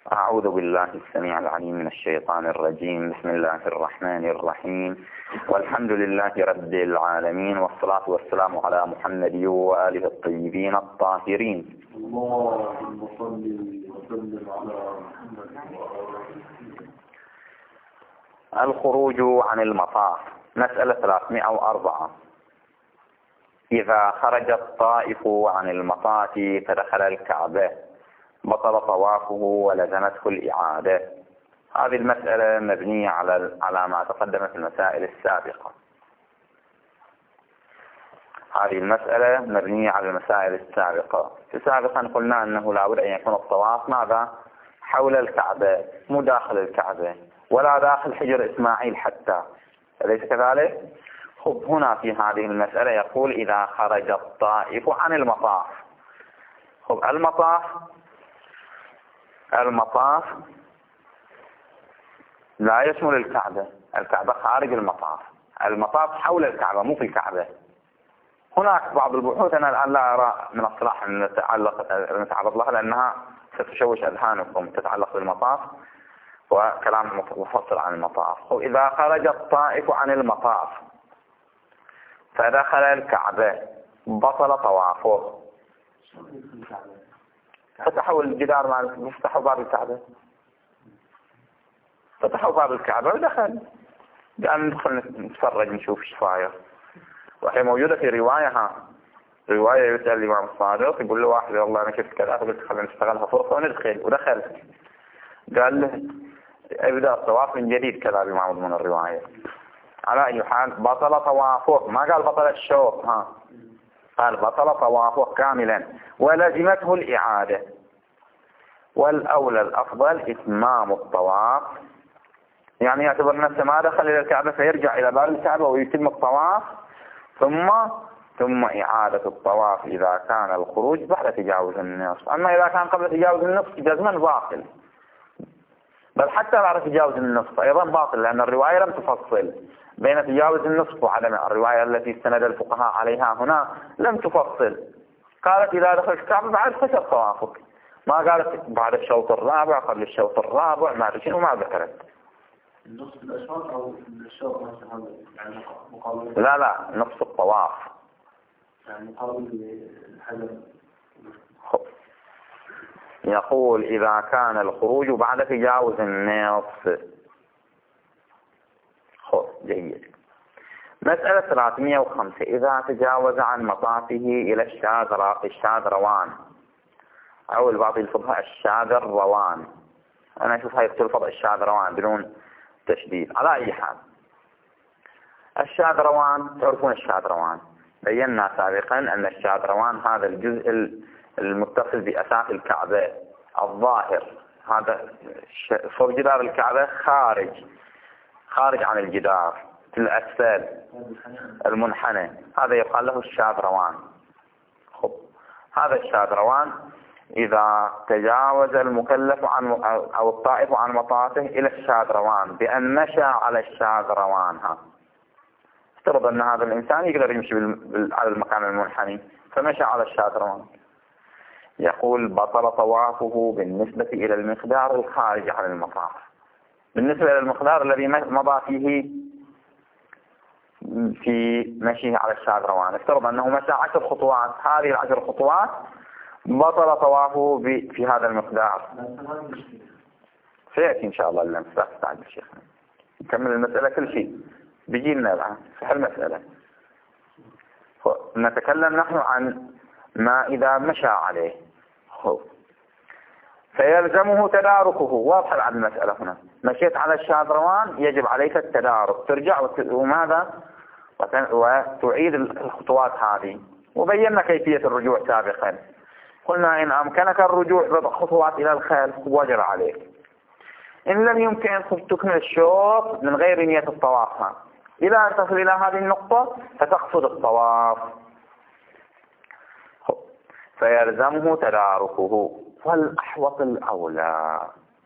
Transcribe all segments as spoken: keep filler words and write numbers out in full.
أعوذ بالله السميع العليم من الشيطان الرجيم. بسم الله الرحمن الرحيم، والحمد لله رب العالمين، والصلاة والسلام على محمد وآله الطيبين الطاهرين. اللهم صل وسلم على محمد. الخروج عن المطاف، مسألة ثلاثمائة وأربعة. إذا خرج الطائف عن المطاف فدخل الكعبة بطل طوافه ولزمته الإعادة. هذه المسألة مبنية على على ما تقدم في المسائل السابقة. هذه المسألة مبنية على المسائل السابقة. سابقا قلنا أنه لا بد أن يكون الطواف ماذا؟ حول الكعبة، مو داخل الكعبة، ولا داخل حجر إسماعيل حتى، أليس كذلك؟ خب هنا في هذه المسألة يقول إذا خرج الطائف عن المطاف. خب المطاف المطاف لا يشمل الكعبة، الكعبة خارج المطاف، المطاف حول الكعبة مو في الكعبة. هناك بعض البحوث أنا الآن لا أرى من الصلاح أن نتعرض لها لأنها ستشوش أذهانكم، تتعلق بالمطاف وكلام مفصل عن المطاف. إذا خرج الطائف عن المطاف فدخل الكعبة بطل طوافه. فتحوا الجدار مع فتحوا باب الكعبة فتحوا باب الكعبة ودخل. قال ندخل نتفرج نشوف ايش صاير. وهي موجودة في رواية ها رواية يسأل الإمام الصادق يقول له واحد والله أنا شفت كذا، فقلت خلينا نشتغلها فرصة وندخل، ودخل. قال له ابدأ الطواف من جديد كذا بما مضمون الرواية. على أي حال بطل طوافه، ما قال بطل الشوط، ها قال بطل طوافه كاملا ولزمته الإعادة. والأولى الأفضل إتمام الطواف، يعني يعتبر نفسه ما دخل إلى الكعبة فيرجع إلى باب الكعبة ويتم الطواف ثم ثم إعادة الطواف إذا كان الخروج بعد تجاوز النصف. أما إذا كان قبل تجاوز النصف جزما باطل، بل حتى بعد تجاوز النصف أيضا باطل، لأن الرواية لم تفصل بين تجاوز النصف وعدم. الرواية التي استند الفقهاء عليها هنا لم تفصل، قالت إذا دخلت الكعبة بعد فسد طوافك، ما قالت بعد الشوط الرابع قبل الشوط الرابع ما أدري شنو، ما ذكرت. النصف الأشواط أو الشوط نفسه يعني مقابل؟ لا لا نصف الطواف يعني مقابل الحجر. يقول إذا كان الخروج بعد تجاوز النصف. خب جيد. مسألة ثلاثمائة وخمسة. إذا تجاوز عن مطافه إلى الشاذروان أو البعض يلفظها الشاذروان، أنا أشوف هاي تلفظ الشاذروان بدون تشديد. على أي حال الشاذروان، تعرفون الشاذروان، بينا سابقا أن الشاذروان هذا الجزء المتصل بأساس الكعبة الظاهر، هذا فوق جدار الكعبة خارج خارج عن الجدار في الأسفل المنحنى، هذا يقال له الشاذروان. خب هذا الشاذروان إذا تجاوز المكلف عن أو الطائف عن مطافه إلى الشاذروان بأن مشى على الشاذروان، ها افترض أن هذا الإنسان يقدر يمشي على المكان المنحني فمشى على الشاذروان، يقول بطل طوافه بالنسبة إلى المقدار الخارج عن المطاف. بالنسبة إلى المقدار الذي مضى فيه في مشيه على الشاذروان، افترض أنه مشى عشر خطوات، هذه العشر خطوات بطل طوافه في هذا المقدار. سيأتي إن شاء الله اللمس، لا تستعجل الشيخ، نكمل المسألة كل شيء بيجي لنا الآن في المسألة. نتكلم نحن عن ما إذا مشى عليه هو فيلزمه تداركه. واضح بعد المسألة هنا، مشيت على الشاذروان يجب عليك التدارك، ترجع وماذا وتعيد الخطوات هذه. وبينا كيفية الرجوع سابقا، قلنا إن أمكنك الرجوع بخطوات إلى الخلف وجب عليك، إن لم يمكن تكمل الشوط من غير نية الطواف إلى أن تصل إلى هذه النقطة فتقصد الطواف، فيلزمه تداركه. والأحوط الأولى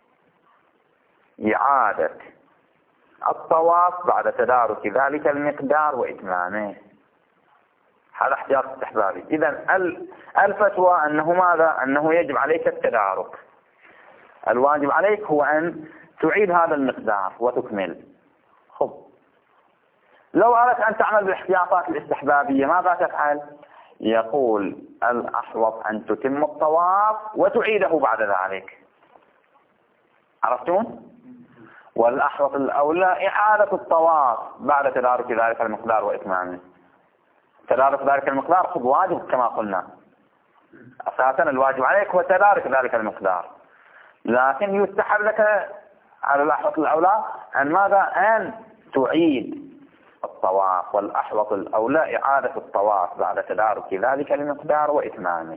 إعادة الطواف بعد تدارك ذلك المقدار وإتمامه. هذا احتياط استحبابي. إذن الفتوى أنه ماذا؟ أنه يجب عليك التدارك. الواجب عليك هو أن تعيد هذا المقدار وتكمل. خب لو أردت أن تعمل بالاحتياطات الاستحبابية ماذا تفعل؟ يقول الأحوط أن تتم الطواف وتعيده بعد ذلك. عرفتون؟ والأحوط الأولى إعادة الطواف بعد تدارك ذلك المقدار وإتمامه. تدارك ذلك المقدار خب واجب كما قلنا، أساسا الواجب عليك هو تدارك ذلك المقدار، لكن يستحب لك على الأحوط الأولى أن ماذا؟ أن تعيد الطواف، والأحوط الأولى إعادة الطواف بعد تدارك ذلك المقدار وإتمامه.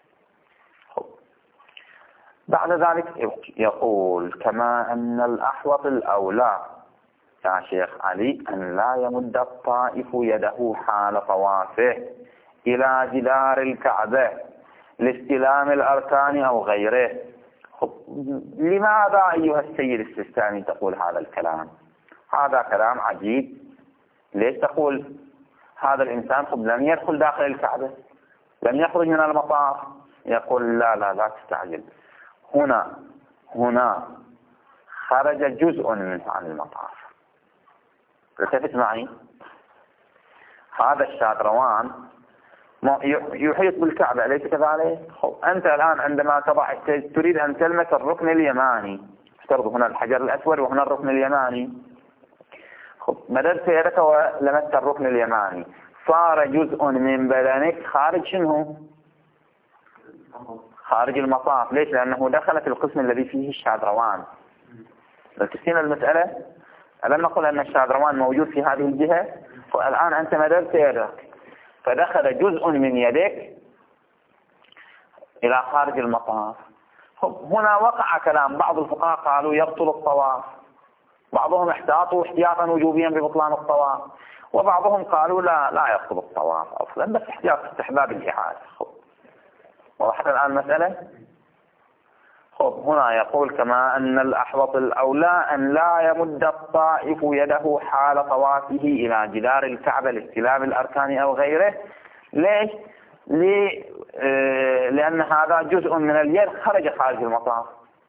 بعد ذلك يقول كما أن الأحوط الأولى يا شيخ علي أن لا يمد الطائف يده حال طوافه إلى جدار الكعبة لاستلام الأركان أو غيره. لماذا أيها السيد السيستاني تقول هذا الكلام؟ هذا كلام عجيب. ليش تقول هذا الإنسان خب لم يدخل داخل الكعبة، لم يخرج من المطاف؟ يقول لا لا لا تستعجل، هنا هنا خرج جزء منه عن المطاف. التفت معي، هذا الشادروان يحيط بالكعبة أليس كذلك؟ أنت الآن عندما تضع تريد أن تلمس الركن اليماني، افترض هنا الحجر الأسود وهنا الركن اليماني، مددت يدك ولمست الركن اليماني، صار جزء من بدنك خارج شنو؟ خارج المطاف. ليش؟ لأنه دخل في القسم الذي فيه الشادروان. تفهم المسألة؟ ألم نقول أن الشادروان موجود في هذه الجهة؟ والآن أنت مددت يدك فدخل جزء من يدك إلى خارج المطاف. هنا وقع كلام بعض الفقهاء قالوا يبطل الطواف، بعضهم احتاطوا احتياطا وجوبيا ببطلان الطواف، وبعضهم قالوا لا لا يبطل الطواف أصلا بس احتياط استحباب الإعادة. وضحت الآن المسألة؟ خب هنا يقول كما أن الأحوط الأولى أن لا يمد الطائف يده حال طوافه إلى جدار الكعبة لاستلام الأركان أو غيره. ليش؟ لي... آه... لأن هذا جزء من اليد خرج خارج المطاف.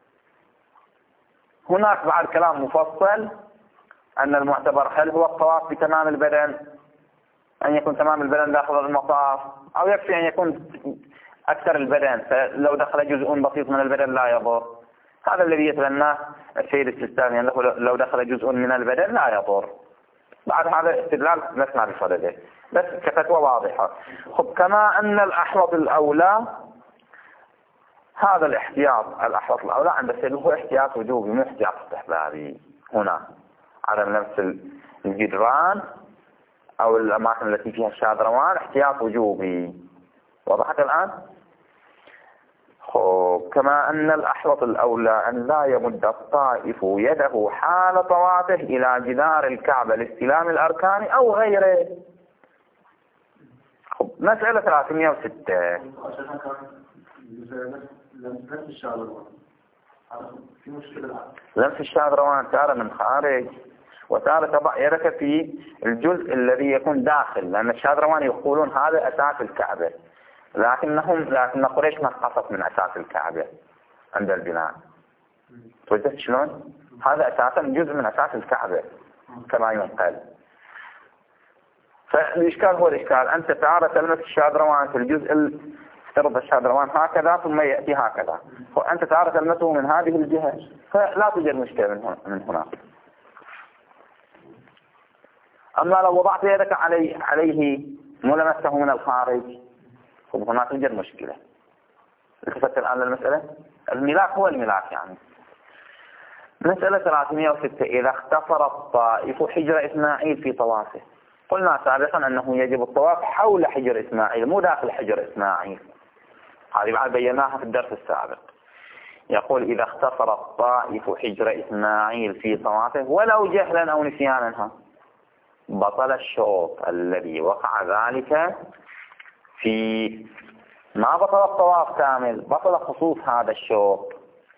هناك بعد كلام مفصل أن المعتبر هل هو الطواف بتمام البدن، أن يكون تمام البدن داخل المطاف، أو يكفي أن يكون أكثر البدن، فلو دخل جزء بسيط من البدن لا يضر. هذا الذي يتبناه السيد السيستاني أنه لو دخل جزء من البدن لا يضر. بعد هذا استدلال لسنا بصدده بس كفتوى واضحة. خب كما أن الأحوط الأولى هذا الاحتياط الأحوط الأولى عند السيد هو احتياط وجوبي مو احتياط استحبابي. هنا عدم لمس الجدران أو الأماكن التي فيها الشادروان احتياط وجوبي. وضحت الآن؟ كما أن الأحوط الأولى أن لا يمد الطائف يده حال طوافه إلى جدار الكعبة لاستلام الأركان أو غيره. مسألة ثلاثمئة وستة. لمس الشادروان تارة من خارج وتارة تضع يدك في الجزء الذي يكون داخل، لأن الشادروان يقولون هذا أساس الكعبة، لكنهم لكن قريش ما قصت من أساس الكعبة عند البناء. توجدت شلون؟ هذا أساسا جزء من أساس الكعبة كما ينقل. فالإشكال هو الإشكال أنت تعالى تلمس الشادروان في الجزء افترض الشادروان هكذا ثم يأتي هكذا، وأنت تعالى تلمسه من هذه الجهة فلا توجد مشكلة من هنا. أما لو وضعت يدك عليه عليه ولمسته من الخارج هنا توجد مشكلة. التفت الآن للمسألة، الملاك هو الملاك يعني. مسألة ثلاثمئة وستة. إذا اختصر الطائف حجر إسماعيل في طوافه. قلنا سابقا أنه يجب الطواف حول حجر إسماعيل مو داخل حجر إسماعيل، هذه بعد بيناها في الدرس السابق. يقول إذا اختصر الطائف حجر إسماعيل في طوافه ولو جهلا أو نسيانا بطل الشوط الذي وقع ذلك في ما بطل الطواف كامل، بطل خصوص هذا الشوط.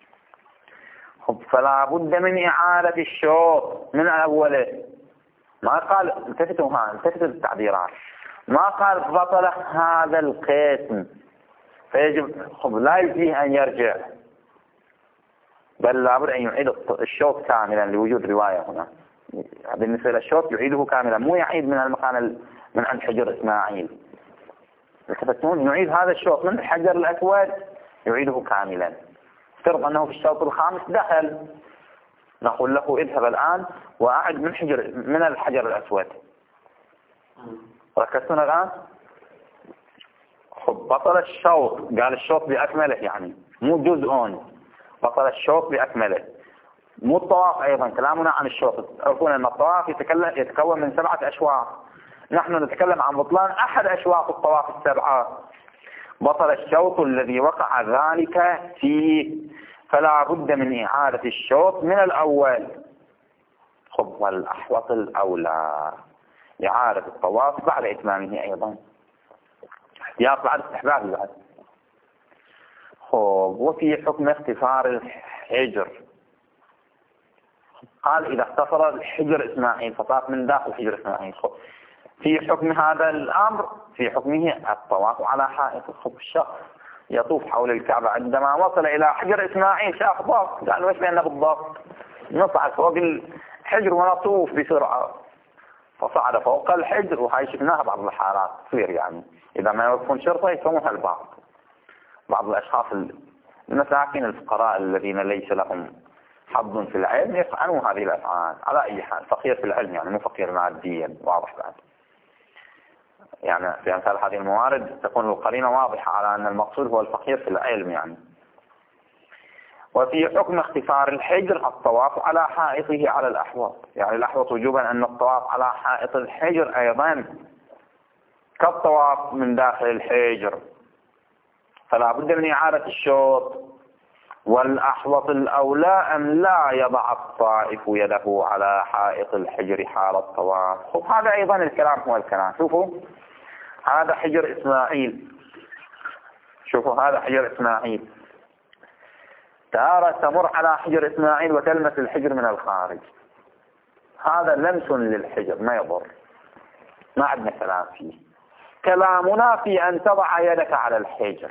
فلا بد من إعادة الشوط من أوله. ما قال التفتوا ها التفتوا التعبيرات، ما قال بطل هذا القسم فيجب لا يجيه أن يرجع. بل لابد أن يعيد الشوط كاملا لوجود رواية هنا. بالنسبة للشوط يعيده كاملا، مو يعيد من المكان من عند حجر إسماعيل. التفتون يعيد هذا الشوط من الحجر الأسود يعيده كاملا. افترض أنه في الشوط الخامس دخل، نقول له اذهب الآن وأعد من حجر من الحجر الأسود. ركزتون الآن؟ خب بطل الشوط، قال الشوط بأكمله يعني مو جزء، بطل الشوط بأكمله. مو الطواف أيضا، كلامنا عن الشوط. أقول أن الطواف يتكون من سبعة أشواط، نحن نتكلم عن بطلان أحد أشواط الطواف السبعة. بطل الشوط الذي وقع ذلك فيه، فلا بد من إعادة الشوط من الأول. خب والأحوط الأولى إعادة الطواف بعد إتمامه أيضا، احتياط بعد استحباب بعد. خب وفي حكم اختصار الحجر، قال إذا اختصر الحجر إسماعيل فطاف من داخل حجر إسماعيل. خب في حكم هذا الأمر، في حكمه الطواف على حائط. خب الشخص يطوف حول الكعبة، عندما وصل إلى حجر إسماعيل شاف ضغط، قال وش بيننا بالضغط؟ نصعد فوق الحجر ونطوف بسرعة، فصعد فوق الحجر. وهاي شفناها بعض الحالات تصير، يعني إذا ما يوقفون شرطة يسوونها البعض، بعض الأشخاص المساكين الفقراء الذين ليس لهم حظ في العلم يفعلون هذه الأفعال. على أي حال فقير في العلم يعني مو فقير ماديا، واضح بعد. يعني في أمثال هذه الموارد تكون القرينة واضحة على أن المقصود هو الفقير في العلم يعني. وفي حكم اختصار الحجر الطواف على حائطه على الأحوط، يعني الأحوط وجوبا أن الطواف على حائط الحجر أيضا كالطواف من داخل الحجر، فلا بد من إعادة الشوط. والأحوط الأولى أن لا يضع الطائف يده على حائط الحجر حال الطواف. خب هذا أيضا الكلام هو الكلام. شوفوا هذا حجر إسماعيل، شوفوا هذا حجر إسماعيل، تارة تمر على حجر إسماعيل وتلمس الحجر من الخارج، هذا لمس للحجر ما يضر، ما عندنا كلام فيه. كلامنا في أن تضع يدك على الحجر.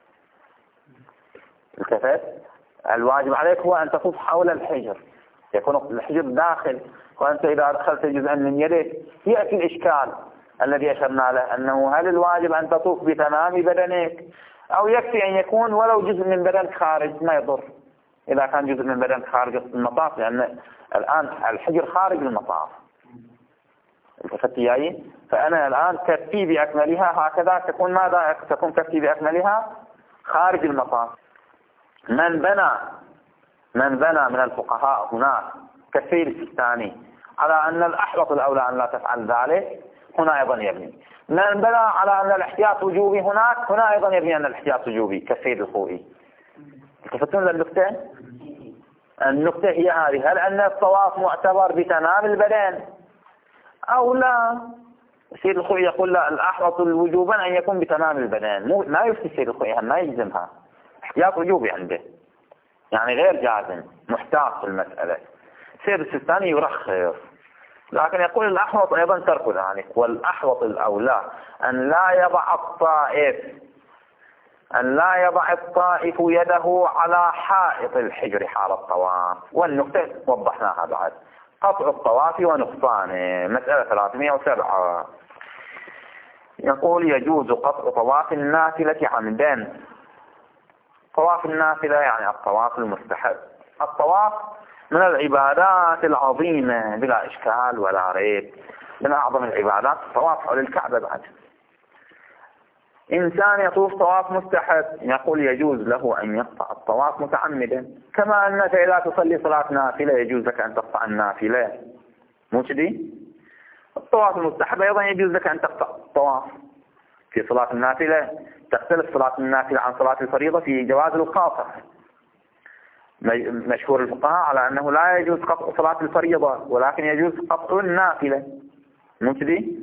التفت، الواجب عليك هو أن تطوف حول الحجر، يكون الحجر داخل، وأنت إذا أدخلت جزءا من يدك يأتي الإشكال الذي أشرنا له، أنه هل الواجب أن تطوف بتمام بدنك أو يكفي أن يكون ولو جزء من بدنك خارج؟ ما يضر إذا كان جزء من بدنك خارج المطاف، لأن الآن الحجر خارج المطاف. التفت ياي؟ فأنا الآن كفي بأكملها هكذا تكون ماذا؟ تكون كفي بأكملها خارج المطاف. من بنى من بنى من الفقهاء هناك كالسيد السيستاني على أن الأحوط الأولى أن لا تفعل ذلك، هنا أيضا يبني. من بنى على أن الاحتياط وجوبي هناك، هنا أيضا يبني أن الاحتياط وجوبي كالسيد الخوئي. التفتون للنقطة؟ النقطة هي هذه، هل أن الطواف معتبر بتمام البدن أو لا؟ السيد الخوئي يقول لا، الأحوط وجوبا أن يكون بتمام البدن. مو ما يفتي السيد الخوئي، ما يجزمها، احتياط وجوبي عنده يعني غير جازم، محتاط في المسألة. سيد السيستاني يرخص، لكن يقول الأحوط أيضا ترك ذلك. والأحوط الأولى أن لا يضع الطائف أن لا يضع الطائف يده على حائط الحجر حال الطواف. والنقطة وضحناها بعد، قطع الطواف ونقصانه، مسألة ثلاثمائة وسبعة. يقول يجوز قطع طواف النافلة عمدا. طواف النافلة يعني الطواف المستحب. الطواف من العبادات العظيمة بلا إشكال ولا ريب، من أعظم العبادات الطواف حول الكعبة. بعد إنسان يطوف طواف مستحب، يقول يجوز له أن يقطع الطواف متعمدا، كما أنك إذا تصلي صلاة نافلة يجوز لك أن تقطع النافلة، مو كذي؟ الطواف المستحب أيضا يجوز لك أن تقطع الطواف. في صلاة النافلة تختلف صلاة النافلة عن صلاة الفريضة في جواز القاطع. مشهور الفقهاء على أنه لا يجوز قطع صلاة الفريضة، ولكن يجوز قطع النافلة، مو كذي؟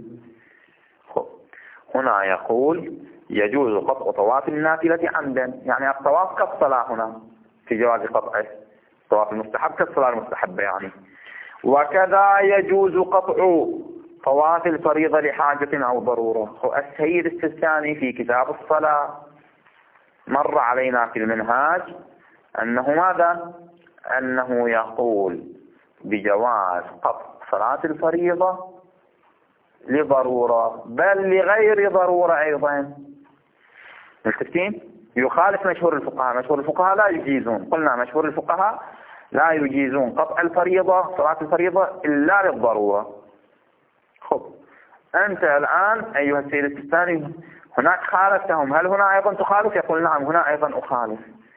هنا يقول يجوز قطع طواف النافلة عمدا، يعني الطواف كالصلاة هنا في جواز قطعه، الطواف المستحب كالصلاة المستحبة يعني. وكذا يجوز قطع طواف الفريضة لحاجة أو ضرورة. السيد السيستاني في كتاب الصلاة مر علينا في المنهاج أنه ماذا؟ أنه يقول بجواز قطع صلاة الفريضة لضرورة بل لغير ضرورة أيضا. ملتفتين؟ يخالف مشهور الفقهاء. مشهور الفقهاء لا يجيزون، قلنا مشهور الفقهاء لا يجيزون قطع الفريضة صلاة الفريضة إلا للضرورة. خب أنت الآن أيها السيد السيستاني هناك خالفتهم، هل هنا أيضا تخالف؟ يقول نعم هنا أيضا أخالف.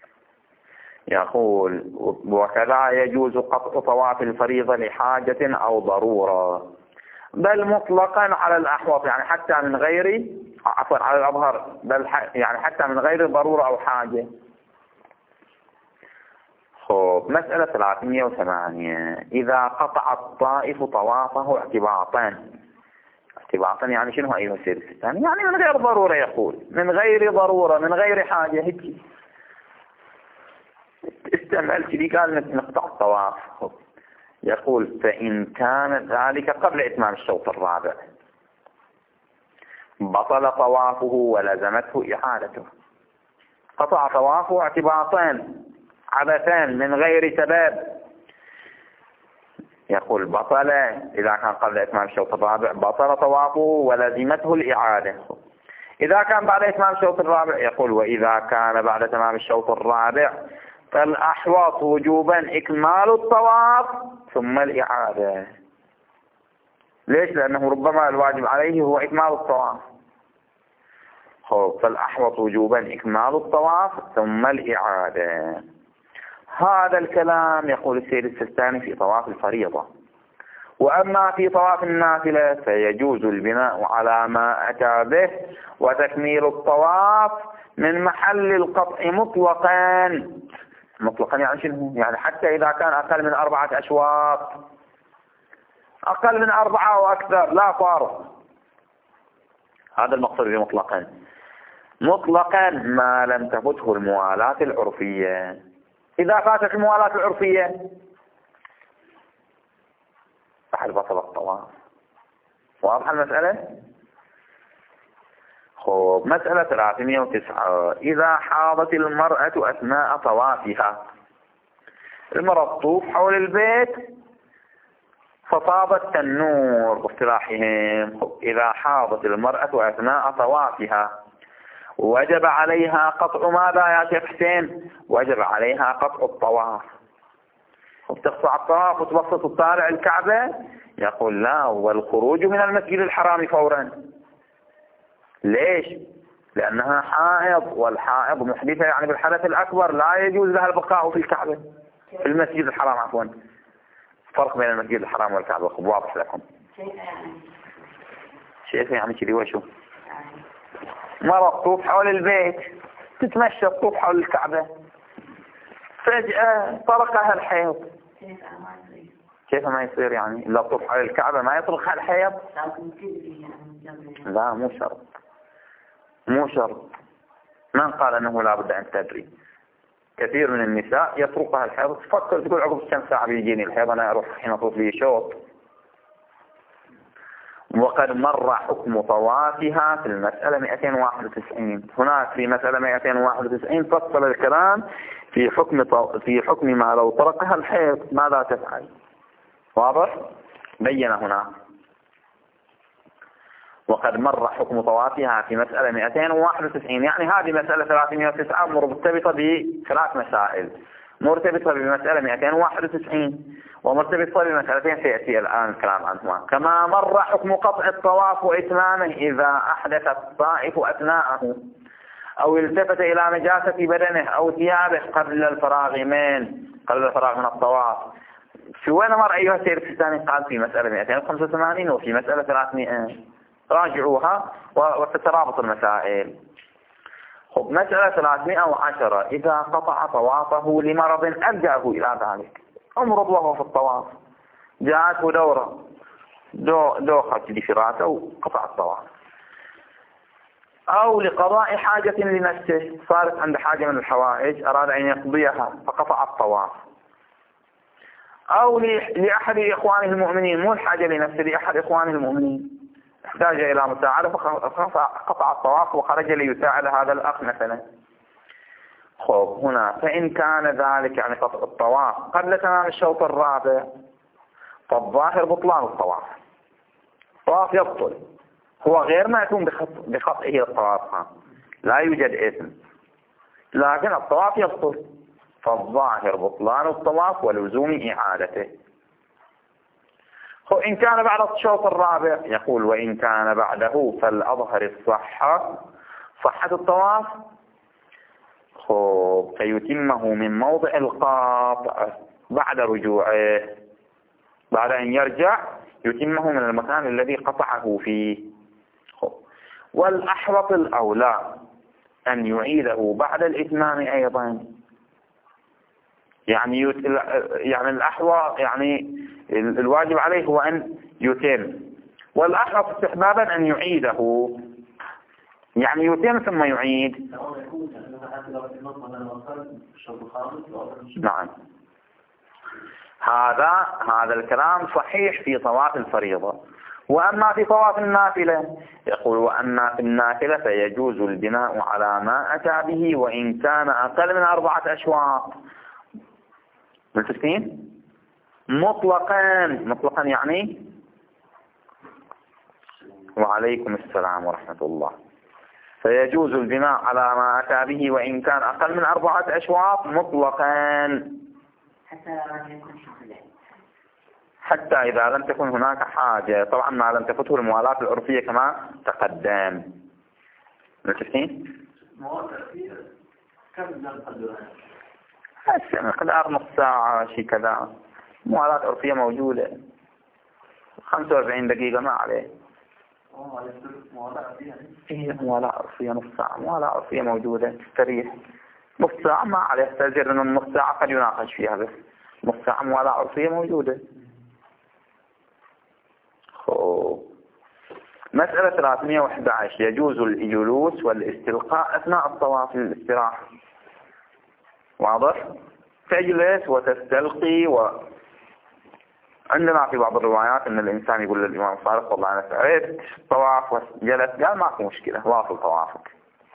يقول وكذا يجوز قطع طواف الفريضة لحاجة أو ضرورة بل مطلقا على الأحوط، يعني حتى من غير عفوا على الأظهر بل يعني حتى من غير ضرورة أو حاجة. خب مسألة ثلاثمئة وثمانية. إذا قطع الطائف طوافه اعتباطا. اعتباطا يعني شنو أيها السيد السيستاني؟ يعني من غير ضرورة، يقول من غير ضرورة من غير حاجة هيك استعمل كذي قال نقطع الطواف. يقول فإن كان ذلك قبل إتمام الشوط الرابع بطل طوافه ولزمته إعادته. قطع طوافه اعتباطان عبثان من غير سبب. يقول بطل إذا كان قبل إتمام الشوط الرابع بطل طوافه ولزمته الإعادة. إذا كان بعد إتمام الشوط الرابع يقول وإذا كان بعد تمام الشوط الرابع فالأحوط وجوبا إكمال الطواف ثم الإعادة. ليش؟ لأنه ربما الواجب عليه هو إكمال الطواف. فالأحوط وجوبا إكمال الطواف ثم الإعادة. هذا الكلام يقول السيد السيستاني في طواف الفريضة. وأما في طواف النافلة فيجوز البناء على ما أتى به وتكميل الطواف من محل القطع مطلقا. مطلقا يعني شنو؟ يعني حتى إذا كان أقل من أربعة أشواط، أقل من أربعة وأكثر لا فارق. هذا المقصود بمطلقا. مطلقا ما لم تفته الموالاة العرفية. إذا فاتت الموالاة العرفية فحل بطل الطواف. واضح المسألة؟ خب مسألة ثلاثمئة وتسعة. إذا حاضت المرأة أثناء طوافها. المرأة تطوف حول البيت فطاب التنور باصطلاحهم. إذا حاضت المرأة أثناء طوافها وجب عليها قطع ماذا يا شيخ حسين؟ وجب عليها قطع الطواف. وتقطع الطواف وتبسط تطالع الكعبة؟ يقول لا، والخروج من المسجد الحرام فورا. ليش؟ لأنها حائض، والحائض محدثة يعني بالحدث الأكبر لا يجوز لها البقاء في الكعبة في المسجد الحرام عفوا. فرق بين المسجد الحرام والكعبة خب واضح لكم. شايف يعني كذي وشو؟ مرة تطوف حول البيت تتمشى تطوف حول الكعبة فجأة طرقها الحيض. كيف ما يصير يعني؟ إلا تطوف حول الكعبة ما يطرقها الحيض؟ لا مو شرط، مو شرط. من قال أنه لا بد أن تدري؟ كثير من النساء يطرقها الحيض تفكر تقول عقب كم ساعة بيجيني الحيض أنا أروح حين أطوف لي شوط. وقد مر حكم طوافها في المسألة مئتين وواحد وتسعين. هناك في مسألة مئتين وواحد وتسعين فصل الكلام في حكم طو... في حكم ما لو طرقها الحيض ماذا تفعل. واضح؟ بين هنا. وقد مر حكم طوافها في مسألة مئتين وواحد وتسعين. يعني هذه مسألة ثلاثمئة وتسعة مرتبطة بثلاث مسائل. مرتبطة بمسألة مئتين وواحد وتسعين ومرتبطة بمسألتين سيأتي الآن الكلام عنهما. كما مر حكم قطع الطواف وإتمامه إذا أحدث الطائف أثناءه أو التفت إلى نجاسة بدنه أو ثيابه قبل الفراغ من قبل الفراغ من الطواف. في وين مر أيها السيد السيستاني؟ قال في مسألة مئتين وخمسة وثمانين وفي مسألة ثلاثمئة. راجعوها وتترابط المسائل. خب مسألة ثلاثمئة وعشرة. إذا قطع طوافه لمرض ألجأه إلى ذلك. أمرض وهو في الطواف جاءته دورة دو دوخة في رأسه وقطع الطواف، أو لقضاء حاجة لنفسه صارت عند حاجة من الحوائج أراد أن يقضيها فقطع الطواف، أو لأحد إخوانه المؤمنين مو الحاجة لنفسه لأحد إخوانه المؤمنين احتاج إلى مساعدة فقطع الطواف وخرج ليساعد هذا الأخ مثلا. خب هنا فإن كان ذلك يعني الطواف قبل تمام الشوط الرابع فالظاهر بطلان الطواف، الطواف يبطل، هو غير مأتون بخطئه الطواف، لا يوجد إثم، لكن الطواف يبطل، فالظاهر بطلان الطواف ولزوم إعادته. إن كان بعد الشوط الرابع يقول وإن كان بعده فالأظهر الصحة، صحة الطواف، فيتمه من موضع القاطع بعد رجوعه، بعد أن يرجع يتمه من المكان الذي قطعه فيه. والأحوط الأولى أن يعيده بعد الإتمام أيضا، يعني يت... يعني الأحوط يعني الواجب عليه هو أن يتم، والأحوط استحبابا أن يعيده، يعني يتم ثم يعيد. نعم، هذا هذا الكلام صحيح في طواف الفريضة. وأما في طواف النافلة يقول وأما في النافلة فيجوز البناء على ما أتى به وإن كان أقل من أربعة أشواط. متفقين؟ مطلقا، مطلقا يعني وعليكم السلام ورحمة الله. فيجوز البناء على ما أتى به وإن كان أقل من أربعة أشواط مطلقا، حتى إذا لم تكن هناك حاجة، طبعا ما لم تفته الموالاة العرفية كما تقدم. متفقين؟ مقدار نص ساعة شيء كذا، موالاة عرفية موجودة، خمسة وأربعين دقيقة ما عليه. إيه موالاة عرفية نص ساعة، موالاة عرفية موجودة تستريح، نص ساعة ما عليه، تجر إنه نص ساعة قد يناقش فيها، بس نص ساعة موالاة عرفية موجودة. خو. مسألة ثلاثمئة وأحد عشر يجوز الجلوس والاستلقاء أثناء الطواف للاستراحة. واضح؟ تجلس وتستلقي. و عندنا في بعض الروايات أن الإنسان يقول للإمام الصادق والله أنا تعبت طواف وجلس، قال ماكو مشكلة واصل طوافك.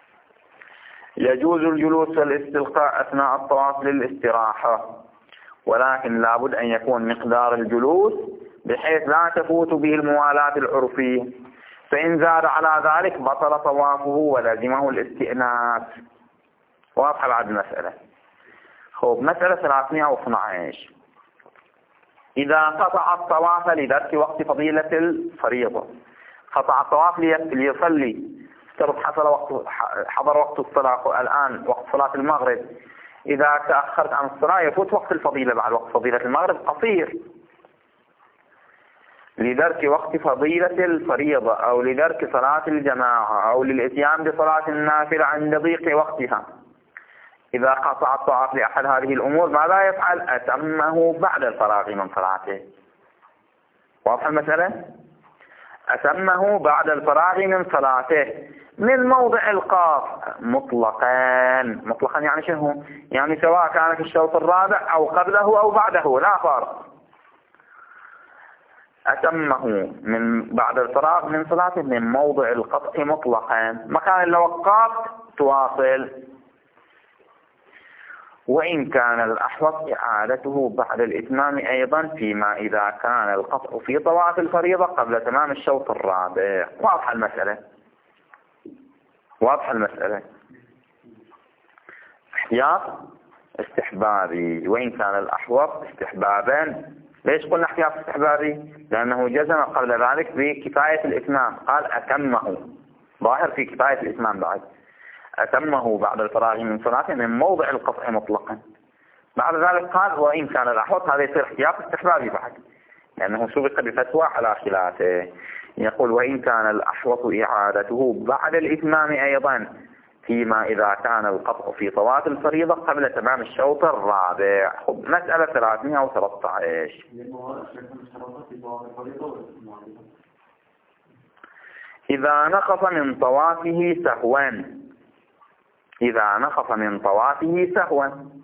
يجوز الجلوس والاستلقاء أثناء الطواف للاستراحة، ولكن لابد أن يكون مقدار الجلوس بحيث لا تفوت به الموالاة العرفية، فإن زاد على ذلك بطل طوافه ولزمه الاستئناس. واضحة بعد المسألة. خب مسألة ثلاثمئة واثني عشر إذا قطع الطواف لدرك وقت فضيلة الفريضة، قطع الطواف ليصلي، افترض حصل وقت حضر وقت الصلاة الآن وقت صلاة المغرب، إذا تأخرت عن الصلاة يفوت وقت الفضيلة بعد وقت فضيلة المغرب قصير. لدرك وقت فضيلة الفريضة أو لدرك صلاة الجماعة أو للإتيان بصلاة النافلة عند ضيق وقتها، إذا قطع الطواف لأحد هذه الأمور ماذا يفعل؟ أتمه بعد الفراغ من صلاته. واضح المسألة؟ أتمه بعد الفراغ من صلاته من موضع القاف مطلقا. مطلقا يعني شنو؟ يعني سواء كان في الشوط الرابع أو قبله أو بعده لا فرق. أتمه من بعد الفراغ من صلاته من موضع القطع مطلقا، مكان لو وقفت تواصل. وإن كان الأحوط إعادته بعد الإتمام أيضا فيما إذا كان القطع في طواف الفريضة قبل تمام الشوط الرابع. واضحة المسألة؟ واضحة المسألة. احتياط استحبابي، وإن كان الأحوط استحبابا. ليش قلنا احتياط استحبابي؟ لأنه جزم قبل ذلك بكفاية الإتمام، قال أتمه، ظاهر في كفاية الإتمام بعد، أتمه بعد الفراغ من صلاته من موضع القطع مطلقا. بعد ذلك قال وإن كان الأحوط، هذا يصير احتياط استحبابي بعد لأنه سبق بفتوى على خلافه. يقول وإن كان الأحوط إعادته بعد الإتمام أيضا فيما إذا كان القطع في طواف الفريضة قبل تمام الشوط الرابع. مسألة ثلاثمئة وثلاثة عشر إذا نقص من طوافه سهوا، إذا نقص من طوافه سهوا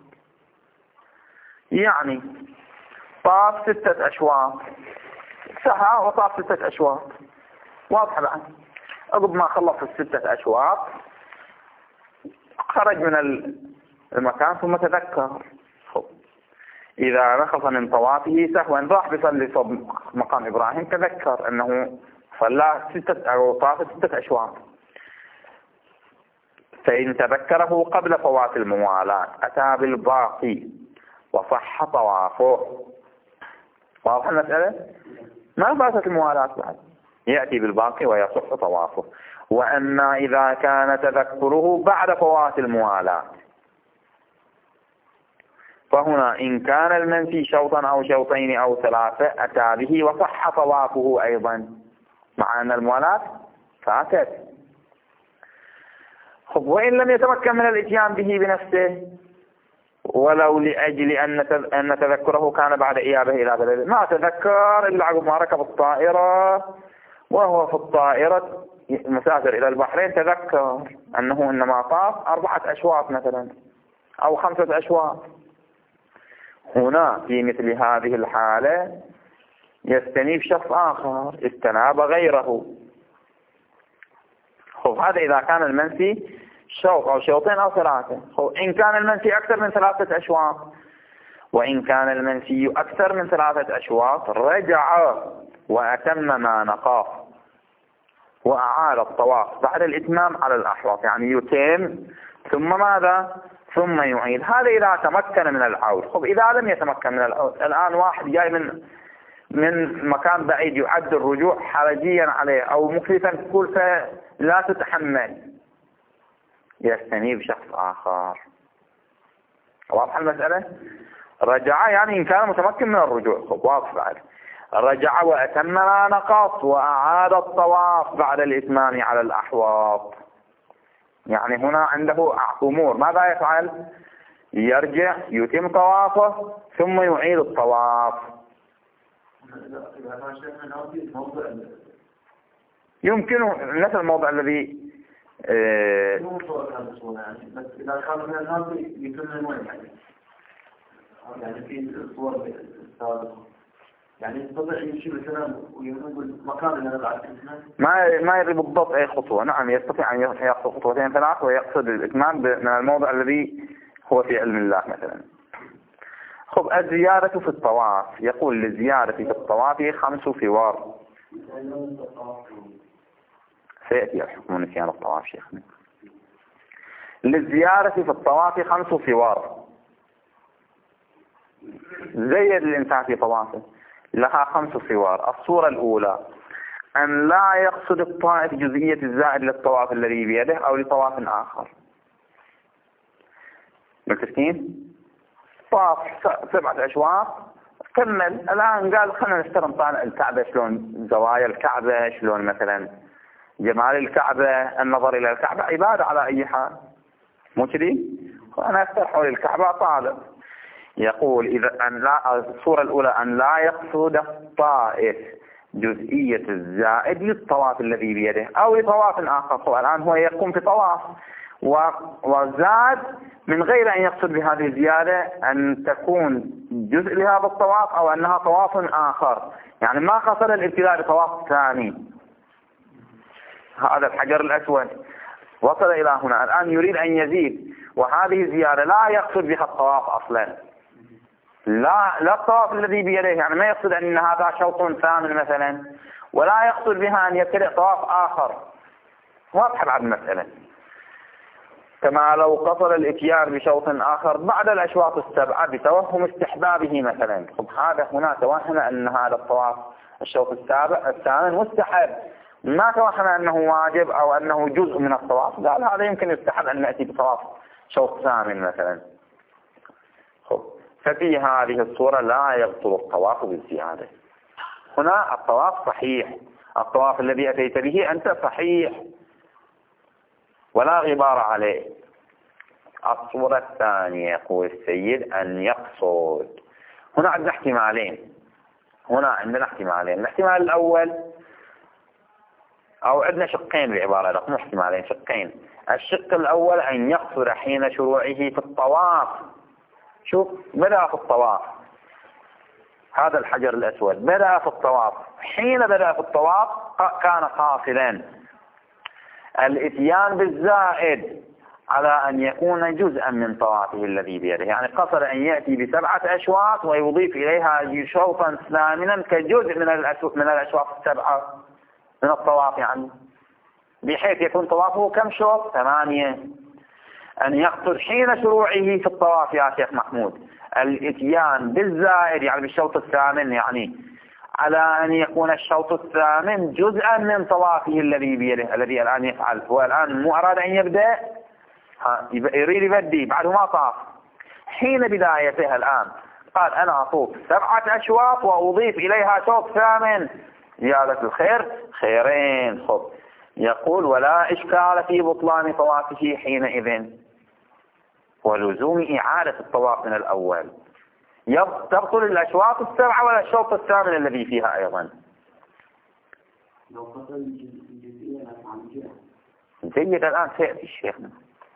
يعني طاف ستة أشواط، سهى وطاف ستة أشواط. واضح بعد، عقب ما خلص الستة أشواط خرج من المكان ثم تذكر. خب إذا نخص من طوافه سهوا راح بيصلي صوب مقام إبراهيم تذكر أنه صلى ستة أو طاف ستة أشواط، فإن تذكره قبل فوات الموالاة أتى بالباقي وصح طوافه. واضح المسألة؟ ما فاتت الموالاة بعد، يأتي بالباقي ويصح طوافه. وأما إذا كان تذكره بعد فوات الموالاة فهنا إن كان المنسي شوطا أو شوطين أو ثلاثة أتى به وصح طوافه أيضا مع أن الموالاة فاتت. خب وإن لم يتمكن من الاتيان به بنفسه ولو لأجل أن تذكره كان بعد إيابه إلى بلده، ما تذكر إلا عقب ما ركب الطائرة وهو في الطائرة مسافر إلى البحرين تذكر أنه إنما طاف أربعة أشواط مثلا أو خمسة أشواط، هنا في مثل هذه الحالة يستنيب شخص آخر استناب غيره. خب هذا إذا كان المنسي شوط أو شوطين أو ثلاثة. خب إن كان المنسي أكثر من ثلاثة أشواط، وإن كان المنسي أكثر من ثلاثة أشواط رجع وأتم ما نقص وأعاد الطواف بعد الإتمام على الأحواط، يعني يتم ثم ماذا؟ ثم يعيد. هذا إذا تمكن من العود. خب إذا لم يتمكن من العود، الآن واحد جاي من من مكان بعيد يعد الرجوع حرجيا عليه أو مكلفا كلفة لا تتحمل، يستنيب شخص آخر. واضح المسألة؟ رجع يعني إن كان متمكن من الرجوع. خب واضح بعد رجع وأتم ما نقص وأعاد الطواف بعد الإتمام على الأحواط، يعني هنا عنده أمور ماذا يفعل؟ يرجع يتم طوافه ثم يعيد الطواف. يمكن نفس الموضع الذي اه بس إذا كان من الناس يكون من وين يعني؟ يعني في الصور السابقة يعني يستطيع يمشي مثلا ويقول مكان اللي نبعث ما ما يدري بالضبط أي خطوة. نعم يستطيع أن يأخذ خطوتين ثلاث ويقصد الإتمام من الموضع الذي هو في علم الله مثلا. خب الزيادة في الطواف، يقول للزيادة في الطواف خمس فوار. سيأتي الحكم نسيان الطواف شيخنا. للزيادة في الطواف خمس فوار، زيد الإنسان في طوافه لها خمس فوار. الصورة الأولى أن لا يقصد الطائف جزئية الزائد للطواف الذي بيده أو لطواف آخر. متفقين؟ طاف سبعة أشواط كمل، الآن قال خلنا نستلم طالع الكعبة، شلون زوايا الكعبة، شلون مثلا جمال الكعبة، النظر إلى الكعبة عبادة على أي حال، مو كذي؟ أنا أكثر حول الكعبة طالب. يقول إذا أن لا، الصورة الأولى أن لا يقصد الطائف جزئية الزائد للطواف الذي بيده أو لطواف آخر. الآن هو يقوم في طواف وزاد من غير أن يقصد بهذه الزيادة أن تكون جزء لهذا الطواف أو أنها طواف آخر، يعني ما قصد الابتداء بطواف ثاني. هذا الحجر الأسود وصل إلى هنا، الآن يريد أن يزيد، وهذه الزيادة لا يقصد بها الطواف أصلا، لا لا الطواف الذي بيده، يعني ما يقصد أن هذا شوط ثامن مثلا، ولا يقصد بها أن يبتدئ طواف آخر. واضح بعد المسألة. كما لو قصد الاتيان بشوط آخر بعد الأشواط السبعة بتوهم استحبابه مثلا. خب هذا هنا توهم أن هذا الطواف الشوط السابع الثامن مستحب، ما توهم أنه واجب أو أنه جزء من الطواف، قال هذا يمكن يستحب أن نأتي بطواف شوط ثامن مثلا. خب ففي هذه الصورة لا يبطل الطواف بالزيادة. هنا الطواف صحيح، الطواف الذي أتيت به أنت صحيح ولا غبار عليه. الصورة الثانية يقول السيد أن يقصد. هنا عندنا احتمالين، هنا عندنا احتمالين. الاحتمال الأول أو عندنا شقين بالعبارة، لا مو احتمالين، شقين. الشق الأول أن يقصد حين شروعه في الطواف. شوف بدأ في الطواف، هذا الحجر الأسود بدأ في الطواف، حين بدأ في الطواف كان قاصدا الاتيان بالزائد على أن يكون جزءا من طوافه الذي بيده، يعني قصر أن يأتي بسبعة أشواط ويضيف إليها شوطا ثامنا كجزء من من الأشواط السبعة من الطواف، يعني بحيث يكون طوافه كم شوط؟ ثمانية. أن يقصد حين شروعه في الطواف يا شيخ محمود الاتيان بالزائد يعني بالشوط الثامن، يعني على أن يكون الشوط الثامن جزءا من طوافه الذي بيده الذي الآن يفعل. هو الآن مو أراد أن يبدأ، يريد يبدي بعد ما طاف، حين بدايته الآن قال أنا أطوف سبعة أشواط وأضيف إليها شوط ثامن، زيادة الخير خيرين. خب يقول ولا إشكال في بطلان طوافه حينئذ ولزوم إعادة الطواف من الأول. تبطل الأشواط السبعة ولا الشوط الثامن الذي فيها أيضا. لو قصر الجزئية عن جهة جيد. الآن سيأتي الشيخنا.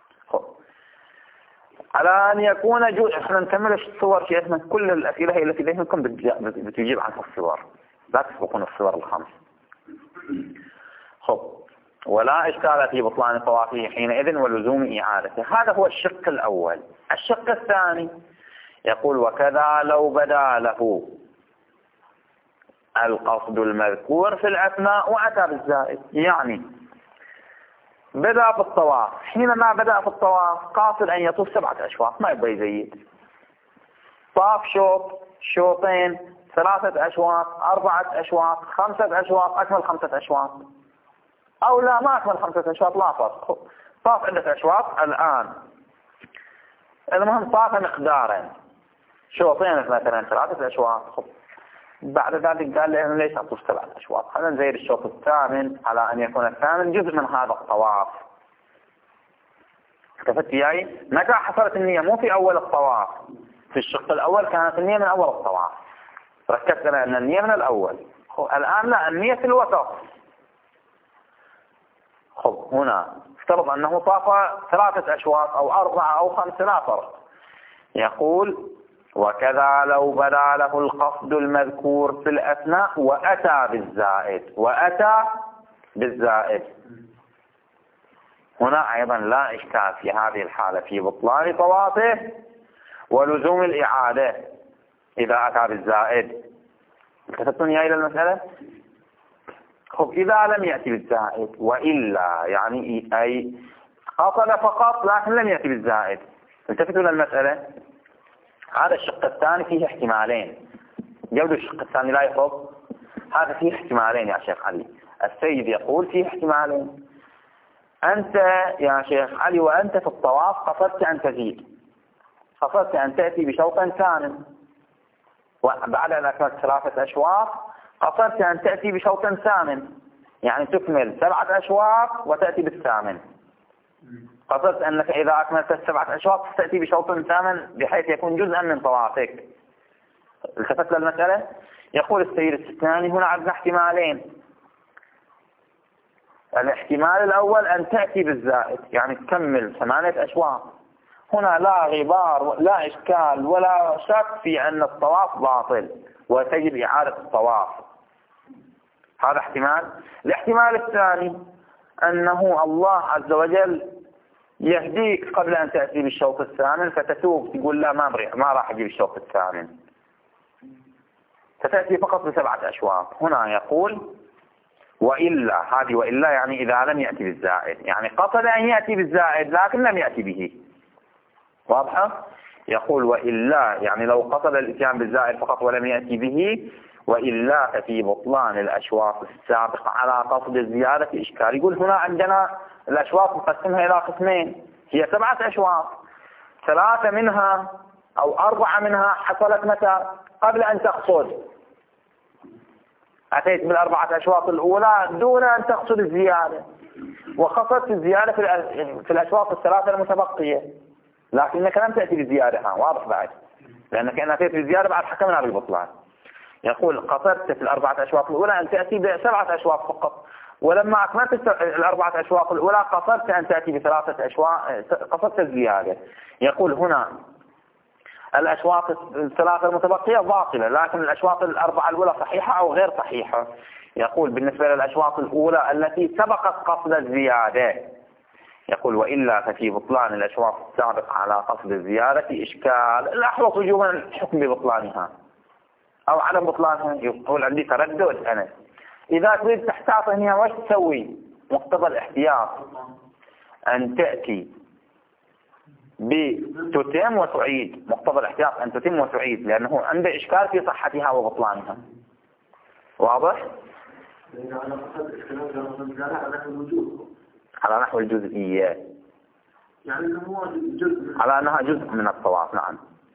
على أن يكون جزء، احنا نكمل الصور شيخنا، كل الأسئلة هي التي ذهنكم بتجيب عنها الصور، لا تسبقون الصور الخمس. خب ولا إشكال في بطلان طوافه حينئذ ولزوم إعادته. هذا هو الشق الأول. الشق الثاني يقول وكذا لو بدا له القصد المذكور في الأثناء وأتى بالزائد، يعني بدأ في الطواف، حينما بدأ في الطواف قاصد أن يطوف سبعة أشواط ما يبغى يزيد، طاف شوط شوطين ثلاثة أشواط أربعة أشواط خمسة أشواط أكمل خمسة أشواط، أو لا ما أكمل خمسة أشواط لا فرق، طاف عدة أشواط الآن، المهم طاف مقدارا شوطين مثلا ثلاثة أشواط، بعد ذلك قال له ليش أطوف سبعة أشواط، خلينا نزيد الشوط الثامن على أن يكون الثامن جزء من هذا الطواف. كفت جاي متى حصلت النية؟ مو في أول الطواف، في الشق الأول كانت النية من أول الطواف، ركزت على أن النية من الأول. الآن لا، النية في الوسط. خب هنا افترض أنه طاف ثلاثة أشواط أو أربعة أو خمسة لا فرق. يقول وكذا لو بدا له القصد المذكور في الأثناء وأتى بالزائد، وأتى بالزائد هنا أيضا لا إشكال في هذه الحالة في بطلان طوافه ولزوم الإعادة إذا أتى بالزائد. التفتون إلى المسألة؟ خب إذا لم يأتي بالزائد وإلا يعني أي قصد فقط لكن لم يأتي بالزائد، التفتون المسألة. هذا الشق الثاني فيه احتمالين، جود الشق الثاني لا يخب، هذا فيه احتمالين يا شيخ علي. السيد يقول فيه احتمالين، أنت يا شيخ علي وأنت في الطواف قصدت أن تزيد، قصدت أن تأتي بشوط ثاني، وبعد أن أكملت ثلاثة أشواط قصدت أن تأتي بشوط ثامن، يعني تكمل سبعة أشواط وتأتي بالثامن. قصدت أنك إذا أكملت السبعة أشواط تأتي بشوط ثامن بحيث يكون جزءا من طوافك. التفت للمسألة. يقول السيد السيستاني هنا عندنا احتمالين. الاحتمال الأول أن تأتي بالزائد، يعني تكمل ثمانية أشواط، هنا لا غبار لا إشكال ولا شك في أن الطواف باطل وتجب إعادة الطواف. هذا احتمال. الاحتمال الثاني أنه الله عز وجل يهديك قبل أن تأتي بالشوط الثامن فتتوب تقول لا ما ما راح أجي بالشوط الثامن، فتأتي فقط بسبعة أشواط. هنا يقول وإلا، هذه وإلا يعني إذا لم يأتي بالزائد، يعني قصد أن يأتي بالزائد لكن لم يأتي به، واضحة؟ يقول وإلا يعني لو قصد الإتيان بالزائد فقط ولم يأتي به، وإلا ففي بطلان الأشواط السابقة على قصد الزيادة إشكال. يقول هنا عندنا الأشواط نقسمها إلى قسمين، هي سبعة أشواط، ثلاثة منها أو أربعة منها حصلت متى؟ قبل أن تقصد، أتيت بالأربعة أشواط الأولى دون أن تقصد الزيادة، وقصدت الزيادة في الأشواط الثلاثة المتبقية، لكنك لم تأتي بالزيادة. واضح بعد، لأنك أن أتيت بالزيادة بعد حكمنا بالبطلان. يقول قصدت في الأربعة أشواط الأولى أن تأتي بسبعة أشواط فقط، ولما أكملت الأربعة أشواط الأولى قصدت أن تأتي بثلاثة أشواط، قصدت الزيادة. يقول هنا الأشواط الثلاثة المتبقية باطلة، لكن الأشواط الأربعة الأولى صحيحة أو غير صحيحة. يقول بالنسبة للأشواط الأولى التي سبقت قصد الزيادة، يقول وإلا ففي بطلان الأشواط السابقة على قصد الزيادة إشكال. الأحوط وجوبا الحكم ببطلانها أو عدم بطلانها. يقول عندي تردد أنا. إذا تريد تحتاط هنا وش تسوي؟ مقتضى الاحتياط أن تأتي بتتم وتعيد. مقتضى الاحتياط أن تتم وتعيد، لأنه عنده إشكال في صحتها وبطلانها. واضح؟ على نحو الجزئية، يعني هو جزء على أنها جزء من الطواف. نعم.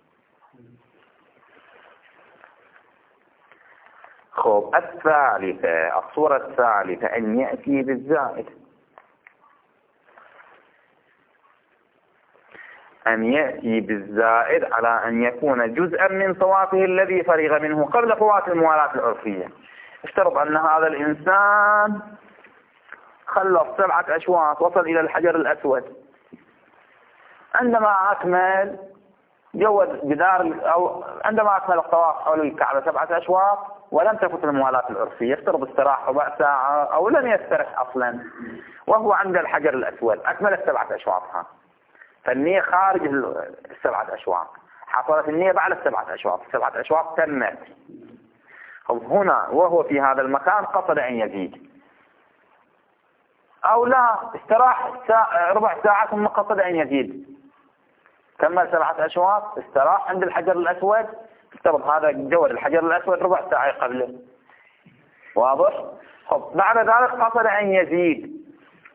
خب الثالثة، الصورة الثالثة أن يأتي بالزائد، أن يأتي بالزائد على أن يكون جزءا من طوافه الذي فرغ منه قبل فوات الموالاة العرفية. افترض أن هذا الإنسان خلص سبعة أشواط، وصل إلى الحجر الأسود، عندما أكمل جوز جدار أو عندما أكمل الطواف حول الكعبة سبعة أشواط ولم تفت الموالاة العرفية، افترض استراح ربع ساعة أو لم يسترح أصلا وهو عند الحجر الأسود، أكمل السبعة أشواطها، فالنية خارج السبعة أشواط، حصلت النية بعد السبعة أشواط، السبعة أشواط تمت. هنا وهو في هذا المكان قصد أن يزيد، أو لا استراح ساعة ربع ساعة ثم قصد أن يزيد، كمل سبعة أشواط، استراح عند الحجر الأسود، افترض هذا جوز الحجر الأسود ربع ساعة قبله. واضح؟ بعد ذلك قصد أن يزيد.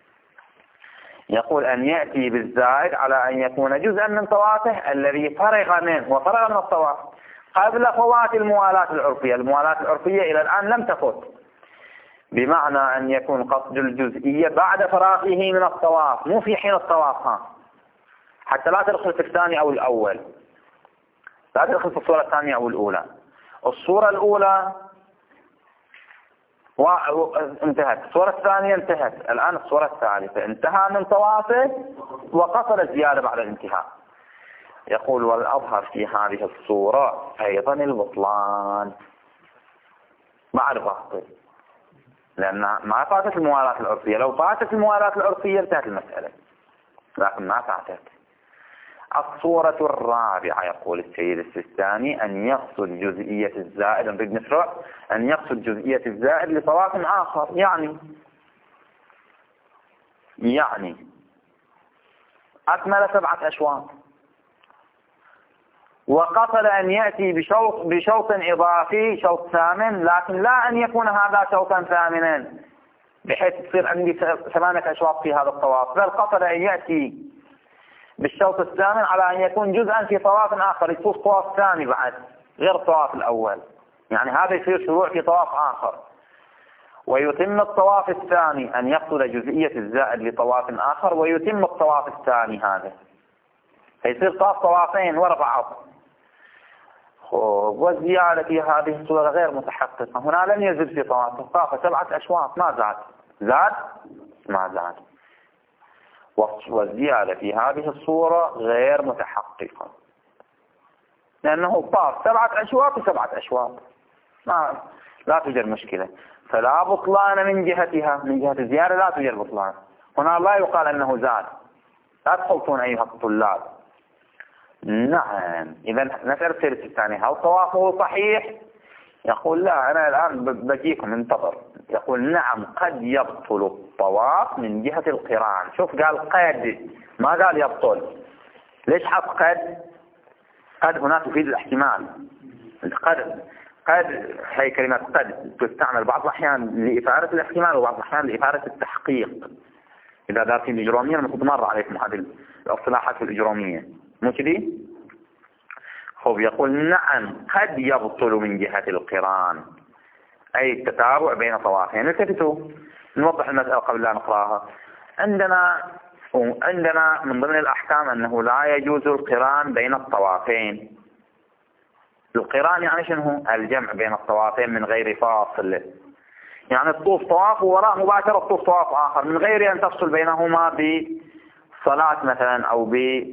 يقول أن يأتي بالزائد على أن يكون جزءا من طوافه الذي فرغ منه وفرغ من الطواف قبل فوات الموالاة العرفية. الموالاة العرفية إلى الآن لم تفت، بمعنى أن يكون قصد الجزئية بعد فراغه من الطواف، مو في حين الطواف، ها حتى لا تدخل في الثاني أو الأول، لا تدخل في الصورة الثانية أو الأولى. الصورة الأولى وانتهت، الصورة الثانية انتهت، الآن الصورة الثالثة انتهى من طوافه وقصد الزيادة بعد الانتهاء. يقول والأظهر في هذه الصورة أيضا البطلان بعد باطل، لأن ما فاتت الموالاة العرفية. لو فاتت الموالاة العرفية انتهت المسألة، لكن ما فاتت. الصورة الرابعة يقول السيد السيستاني أن يقصد جزئية الزائد، نريد نشرح أن يقصد جزئية الزائد لطواف آخر. يعني يعني أكمل سبعة أشواط وقصد أن يأتي بشوط بشوط إضافي، شوط ثامن، لكن لا أن يكون هذا شوطا ثامنا بحيث تصير عندي ثمانية أشواط في هذا الطواف، بل قصد أن يأتي بالشوط الثامن على أن يكون جزءا في طواف آخر، يطوف طواف ثاني بعد غير الطواف الأول، يعني هذا يصير شروع في طواف آخر. ويتم الطواف الثاني أن يقصد جزئية الزائد لطواف آخر ويتم الطواف الثاني هذا، فيصير طواف طوافين ورا بعض. والزيادة في هذه الصورة غير متحققة، هنا لم يزد في طواف، طاف سبعة أشواط ما زاد، زاد ما زاد. والزيادة في هذه الصورة غير متحققة، لأنه طاف سبعة أشواط وسبعة أشواط، ما لا توجد مشكلة، فلا بطلان من جهتها، من جهة الزيادة لا توجد بطلان. هنا لا يقال أنه زاد، لا تخلطون أيها الطلاب. نعم، إذا نسأل السيرة الثانية هل طوافه صحيح؟ يقول لا، أنا الآن بجيكم انتظر. يقول نعم قد يبطل الطواف من جهة القران. شوف قال قد، ما قال يبطل. ليش حط قد؟ قد هنا تفيد الاحتمال. قد قد هي كلمة قد تستعمل بعض الأحيان لإفادة الاحتمال وبعض الأحيان لإفادة التحقيق. إذا دارتين الإجرامية نقول مر عليكم هذه الاصطلاحات الإجرامية، مو كذي؟ خب يقول نعم قد يبطل من جهة القران، أي التتابع بين طوافين. التفتوا نوضح المسألة قبل لا نقراها. عندنا عندنا من ضمن الأحكام أنه لا يجوز القران بين الطوافين. القران يعني شنو؟ الجمع بين الطوافين من غير فاصل، يعني تطوف طواف ووراء مباشرة تطوف طواف آخر من غير أن تفصل بينهما بصلاة مثلا أو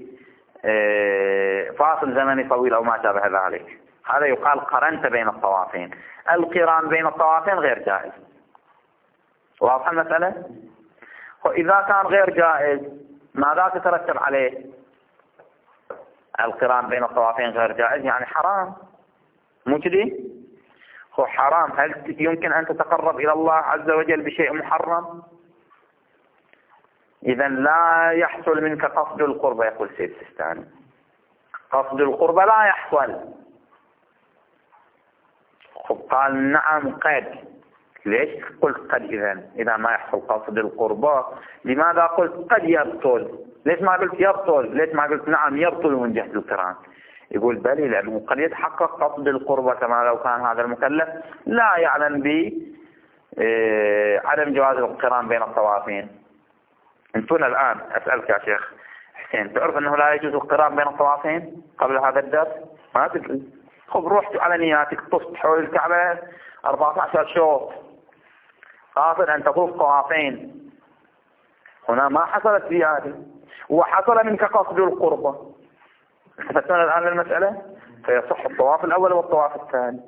بفاصل زمني طويل أو ما شابه ذلك. هذا يقال قرنت بين الطوافين. القران بين الطوافين غير جائز. واضح المسألة؟ وإذا كان غير جائز ماذا تترتب عليه؟ القران بين الطوافين غير جائز، يعني حرام، مو كذي؟ هو حرام، هل يمكن أن تتقرب إلى الله عز وجل بشيء محرم؟ إذا لا يحصل منك قصد القربة، يقول سيد السيستاني، قصد القربة لا يحصل. قال نعم قد، ليش قلت قد؟ إذا إذا ما يحصل قصد القربة لماذا قلت قد يبطل؟ ليش ما قلت يبطل؟ ليش ما قلت نعم يبطل من جهة القران؟ يقول بلي، لأنه قد يتحقق قصد القربة كما لو كان هذا المكلف لا يعلم ب عدم جواز القران بين الطوافين. انتون الآن أسألك يا شيخ حسين، تعرف أنه لا يجوز القران بين الطوافين قبل هذا الدرس؟ ما تدري. خب رحت على نياتك، طفت حول الكعبة أربعة عشر شوط قاصد أن تطوف طوافين، هنا ما حصلت زيادة وحصل منك قصد القربة. استفدتنا الآن المسألة؟ فيصح الطواف الأول والطواف الثاني.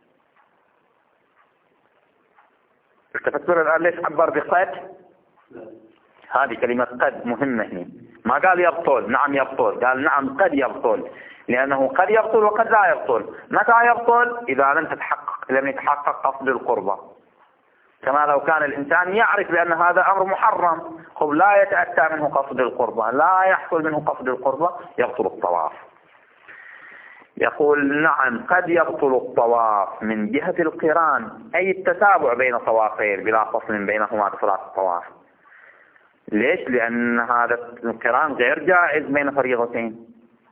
استفدتنا الآن ليش عبر بقد؟ هذه كلمة قد مهمة هنا، ما قال يبطل. نعم يبطل، قال نعم قد يبطل، لأنه قد يبطل وقد لا يبطل. متى يبطل؟ إذا لم تتحقق لم يتحقق قصد القربة، كما لو كان الإنسان يعرف بأن هذا أمر محرم، خب لا يتأتى منه قصد القربة، لا يحصل منه قصد القربة، يبطل الطواف. يقول نعم قد يبطل الطواف من جهة القران، أي التتابع بين طوافين بلا فصل بينهما بصلاة الطواف. ليش؟ لأن هذا القران غير جائز بين فريضتين.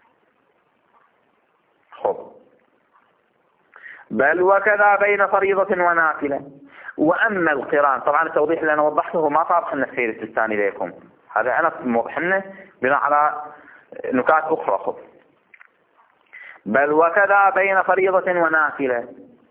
خب بل وكذا بين فريضة ونافلة. وأما القران، طبعا التوضيح اللي أنا وضحته ما طابق لنا السير السيستاني لكم، هذا أنا موضح لنا بناء على نكات أخرى. خب بل وكذا بين فريضة ونافلة،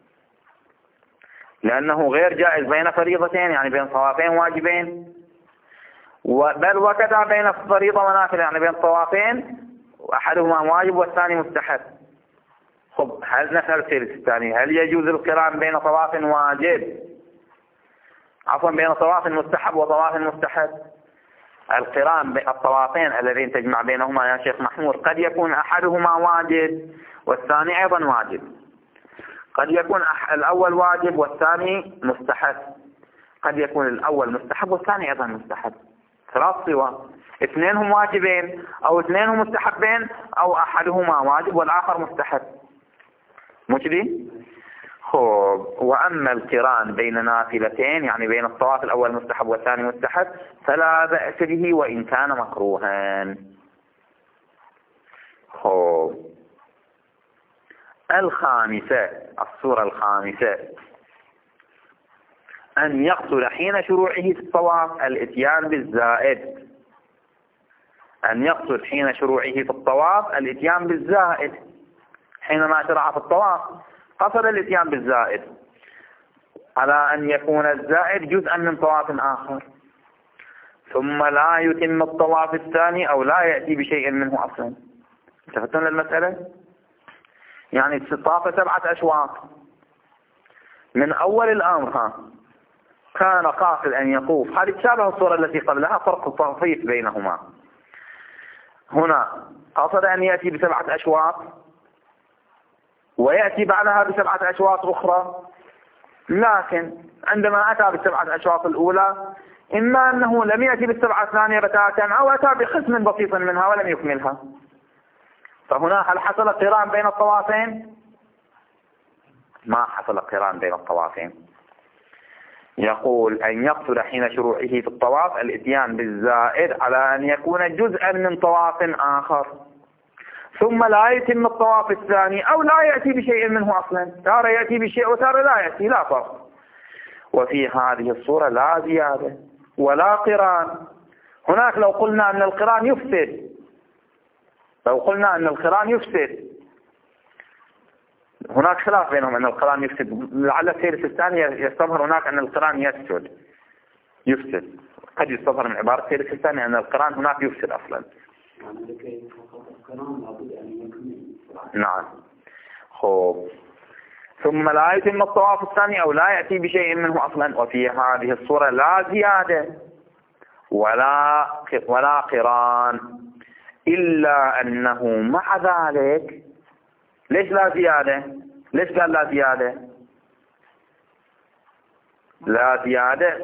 لأنه غير جائز بين فريضتين يعني بين طوافين واجبين، بل وكذا بين فريضة ونافلة يعني بين طوافين وأحدهما واجب والثاني مستحب. خب هل نسأل السير الثاني، هل يجوز القران بين طواف واجب عفوا بين طواف مستحب وطواف مستحب؟ القران بين الطوافين الذين تجمع بينهما يا شيخ محمود قد يكون أحدهما واجب والثاني أيضا واجب، قد يكون الأول واجب والثاني مستحب، قد يكون الأول مستحب والثاني أيضا مستحب، ثلاث صور، اثنينهم واجبين أو اثنينهم مستحبين أو أحدهما واجب والآخر مستحب، مش دي؟ خب وأما القران بين نافلتين يعني بين الطواف الأول مستحب والثاني مستحب فلا بأس به وإن كان مكروها. خب الخامسة، الصورة الخامسة، أن يقصد حين شروعه في الطواف الاتيان بالزائد. أن يقصد حين شروعه في الطواف الاتيان بالزائد، حينما شرع في الطواف قصد الاتيان بالزائد على أن يكون الزائد جزءا من طواف آخر، ثم لا يتم الطواف الثاني أو لا يأتي بشيء منه أصلا. انتبهتم للمسألة؟ يعني طاف سبعة أشواط من أول الأمر ها كان قاصد أن يطوف، هذه تشابه الصورة التي قبلها، فرق التخفيف بينهما. هنا قصد أن يأتي بسبعة أشواط ويأتي بعدها بسبعة أشواط أخرى، لكن عندما أتى بالسبعة أشواط الأولى إما أنه لم يأتي بالسبعة الثانية بتاتا أو أتى بقسم بسيط منها ولم يكملها، فهنا هل حصل قران بين الطوافين؟ ما حصل قران بين الطوافين. يقول أن يقصد حين شروعه في الطواف الاتيان بالزائد على أن يكون جزءا من طواف آخر، ثم لا يتم الطواف الثاني أو لا يأتي بشيء منه أصلا، تارة يأتي بشيء وتارة لا يأتي، لا فرق. وفي هذه الصورة لا زيادة ولا قران. هناك لو قلنا أن القران يفسد، لو قلنا أن القران يفسد، هناك خلاف بينهم أن القران يفسد، لعل السير الثاني يستظهر هناك أن القران يفسد يفسد قد يستظهر من عبارة السير الثاني أن القران هناك يفسد أصلا. نعم. خب ثم لا يتم الطواف الثاني أو لا يأتي بشيء منه أصلا. وفي هذه الصورة لا زيادة ولا ولا قران، إلا أنه مع ذلك. ليش لا زيادة؟ ليش قال لا زيادة؟ لا زيادة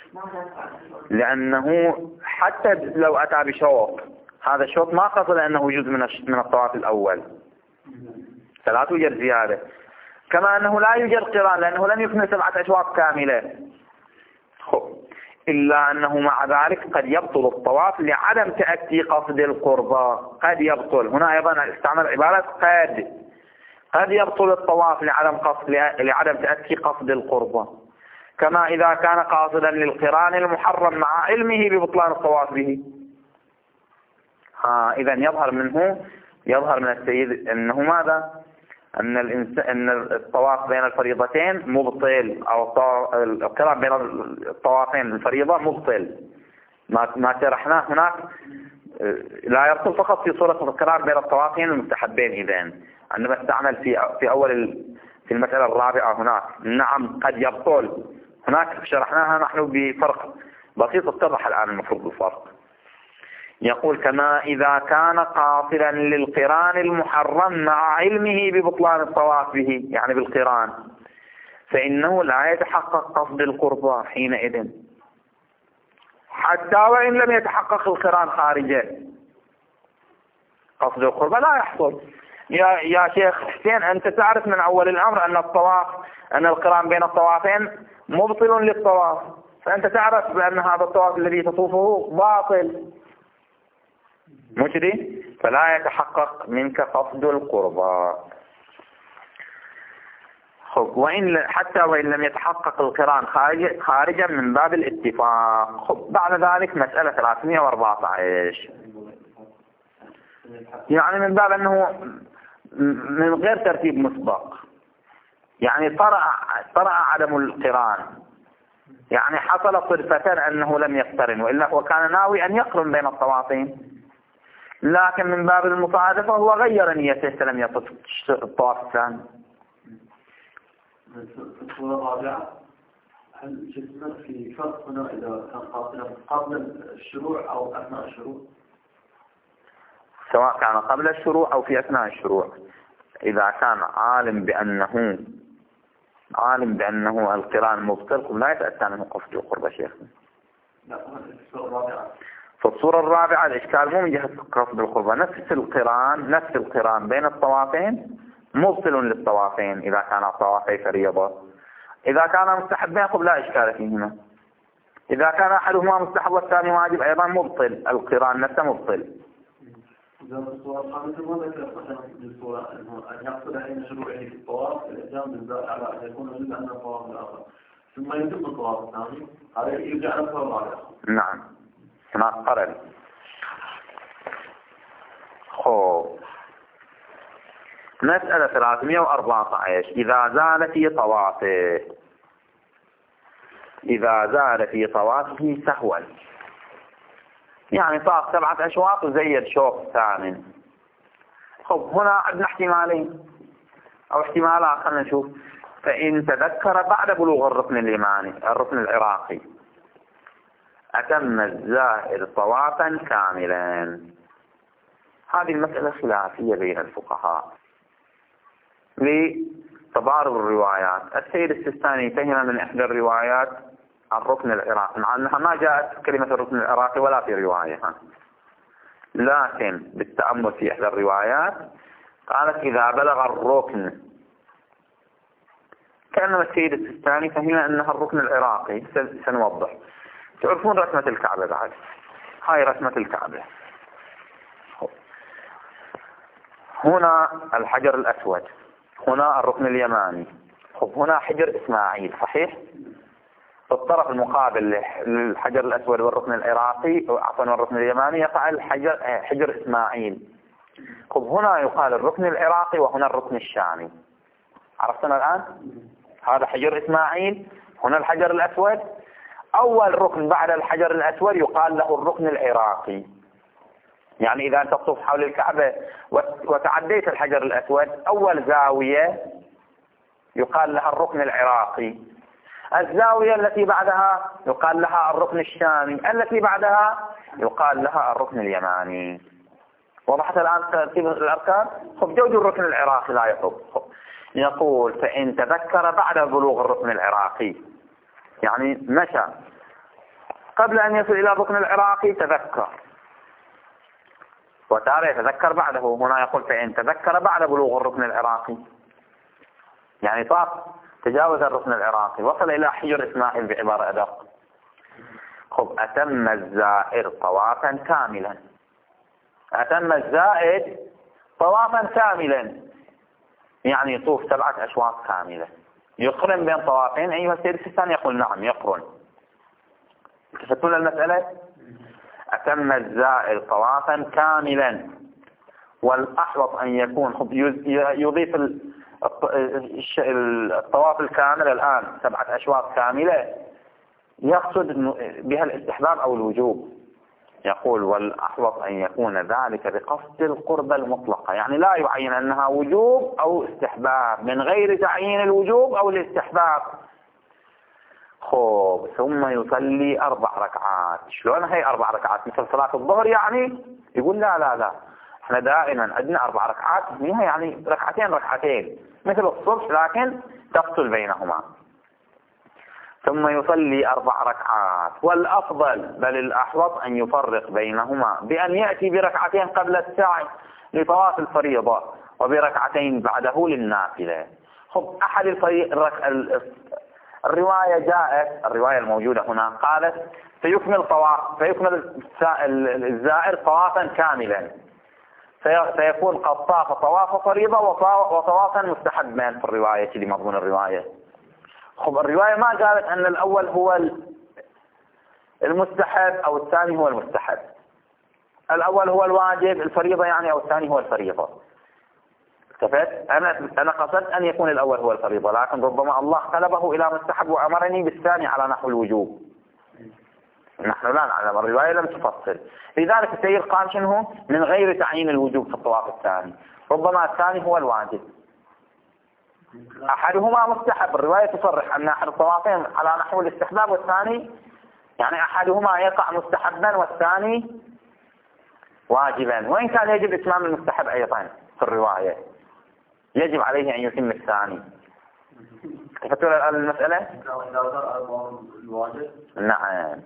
لأنه حتى لو أتى بشوط، هذا الشوط ما قصد أنه جزء من من الطواف الأول، فلا توجد زيادة. كما أنه لا يوجد قران لأنه لم يكمل سبعة أشواط كاملة. خب. إلا أنه مع ذلك قد يبطل الطواف لعدم تأتي قصد القربى. قد يبطل، هنا أيضا استعمل عبارة قد قد يبطل الطواف لعدم قصد لعدم تأتي قصد القربى، كما إذا كان قاصدا للقران المحرم مع علمه ببطلان الطواف به. ها إذا يظهر منه يظهر من السيد أنه ماذا؟ أن الإنسان أن الطواف بين الفريضتين مبطل، أو القران بين الطوافين الفريضة مبطل. ما ما شرحناه هناك لا يبطل فقط في صورة القران بين الطوافين المستحبين. إذن عندما استعمل في في أول في المسألة الرابعة هناك نعم قد يبطل، هناك شرحناها نحن بفرق بسيط اتضح الآن المفروض الفرق. يقول كما إذا كان قاصدا للقران المحرم مع علمه ببطلان الطواف به، يعني بالقران، فإنه لا يتحقق قصد القربى حينئذ، حتى وإن لم يتحقق القران خارجه. قصد القربى لا يحصل. يا يا شيخ حسين، أنت تعرف من أول الأمر أن الطواف أن القران بين الطوافين مبطل للطواف، فأنت تعرف بأن هذا الطواف الذي تطوفه باطل، مش دي؟ فلا يتحقق منك قصد القربى. خب. وإن حتى وإن لم يتحقق القران خارج خارجا من باب الاتفاق. خب. بعد ذلك مسألة ثلاثمئة وأربعة عشر، يعني من باب أنه من غير ترتيب مسبق، يعني طرأ طرأ عدم القران، يعني حصل صدفة أنه لم يقترن، وإلا وكان ناوي أن يقرن بين الطوافين، لكن من باب المصادفة هو غير نيته فلم يطف الطواف الثاني. في الصورة الرابعة هل جسمنا في فرق هنا إذا كان قاصدا قبل الشروع أو أثناء الشروع؟ سواء كان قبل الشروع أو في أثناء الشروع، إذا كان عالم بأنه عالم بأنه القران مبطل لا يتأتى منه قصد القربى شيخنا. لا، في الصورة الرابعة في الصورة الرابعة الإشكال مو من جهة قصد القربى، نفس القران نفس القران بين الطوافين مبطل للطوافين إذا كان طوافي فريضة. إذا كان مستحبين خب لا إشكال فيهما. إذا كان أحدهما مستحب والثاني واجب أيضا مبطل، القران نفسه مبطل. إذا الصورة الخامسة ما ذكر مثلا بالصورة أن يقصد حين شروعه في الطواف الإتيان بالذات على أن يكون جزءا من الطواف الآخر، ثم يتم الطواف الثاني، هذا يرجع على الصورة الرابعة. نعم هناك قرن. خب. مسألة ثلاثمئة وأربعة عشر، إذا زال في طوافه إذا زال في طوافه سهوا، يعني طاف سبعة أشواط وزيد شوط ثامن. خب. هنا عندنا احتمالين أو احتمالات، خلينا نشوف. فإن تذكر بعد بلوغ الركن اليماني الركن العراقي أتم الزائر طوافا كاملا. هذه المسألة خلافية بين الفقهاء لتضارب الروايات. السيد السيستاني فهم من إحدى الروايات الركن العراقي، مع أنها ما جاءت كلمة الركن العراقي ولا في رواية، لكن بالتأمل في إحدى الروايات قالت إذا بلغ الركن، كأنما السيد السيستاني فهم أنها الركن العراقي. سنوضح. تعرفون رسمة الكعبة بعد؟ هاي رسمة الكعبة. هنا الحجر الأسود، هنا الركن اليماني. خب. هنا حجر إسماعيل صحيح؟ في الطرف المقابل للحجر الأسود والركن العراقي عفوا والركن اليماني يقع الحجر حجر إسماعيل. خب. هنا يقال الركن العراقي وهنا الركن الشامي. عرفتنا الآن؟ هذا حجر إسماعيل، هنا الحجر الأسود. أول ركن بعد الحجر الأسود يقال له الركن العراقي. يعني إذا أنت تطوف حول الكعبة وتعديت الحجر الأسود، أول زاوية يقال لها الركن العراقي. الزاوية التي بعدها يقال لها الركن الشامي، التي بعدها يقال لها الركن اليماني. وضحت الآن ترتيب الأركان؟ خب جوج الركن العراقي لا يطلب. يقول فإن تذكر بعد بلوغ الركن العراقي، يعني مشى قبل أن يصل إلى الركن العراقي تذكر، وتارة يتذكر بعده. هنا يقول فإن تذكر بعد بلوغ الركن العراقي، يعني طاف تجاوز الركن العراقي وصل إلى حجر إسماعيل بعبارة أدق. خب أتم الزائر طوافا كاملا، أتم الزائر طوافا كاملا يعني يطوف سبعة أشواط كاملة. يقرن بين طوافين أيها السيد السيستاني؟ يقول نعم يقرن. تفتون المسألة؟ أتم الزائر طوافا كاملا، والأحوط أن يكون يضيف الطواف الكامل الآن سبعة أشواط كاملة يقصد بها الاستحباب أو الوجوب. يقول والأحوط أن يكون ذلك بقصد القربة المطلقة، يعني لا يعين أنها وجوب أو استحباب من غير تعيين الوجوب أو الاستحباب. خوب ثم يصلي أربع ركعات. شلون هي أربع ركعات؟ مثل صلاة الظهر يعني؟ يقول لا لا لا، احنا دائما عندنا أربع ركعات هي يعني ركعتين ركعتين مثل الصبح لكن تفصل بينهما. ثم يصلي أربع ركعات، والأفضل بل الأحوط أن يفرق بينهما بأن يأتي بركعتين قبل السعي لطواف الفريضة وبركعتين بعده للنافلة. خب أحد الفريق الرواية جاءت، الرواية الموجودة هنا قالت فيكمل طواف فيكمل الزائر طوافا كاملا، فيكون قد طاف طواف فريضة وطوافا مستحبا في الرواية لمضمون الرواية. خب الرواية ما قالت أن الأول هو المستحب أو الثاني هو المستحب، الأول هو الواجب الفريضة يعني أو الثاني هو الفريضة. كفت أنا أنا قصدت أن يكون الأول هو الفريضة، لكن ربما الله قلبه إلى مستحب وأمرني بالثاني على نحو الوجوب. نحن لا نعلم، الرواية لم تفصل. لذلك السيد قال شنو من غير تعيين الوجوب في الطواف الثاني، ربما الثاني هو الواجب، أحدهما مستحب. الرواية تصرح أن أحد الطوافين على نحو الاستحباب والثاني يعني أحدهما يقع مستحبا والثاني واجبا، وإن كان يجب إتمام المستحب أيضا في الرواية، يجب عليه أن يتم الثاني. تفتون الآن المسألة؟ نعم.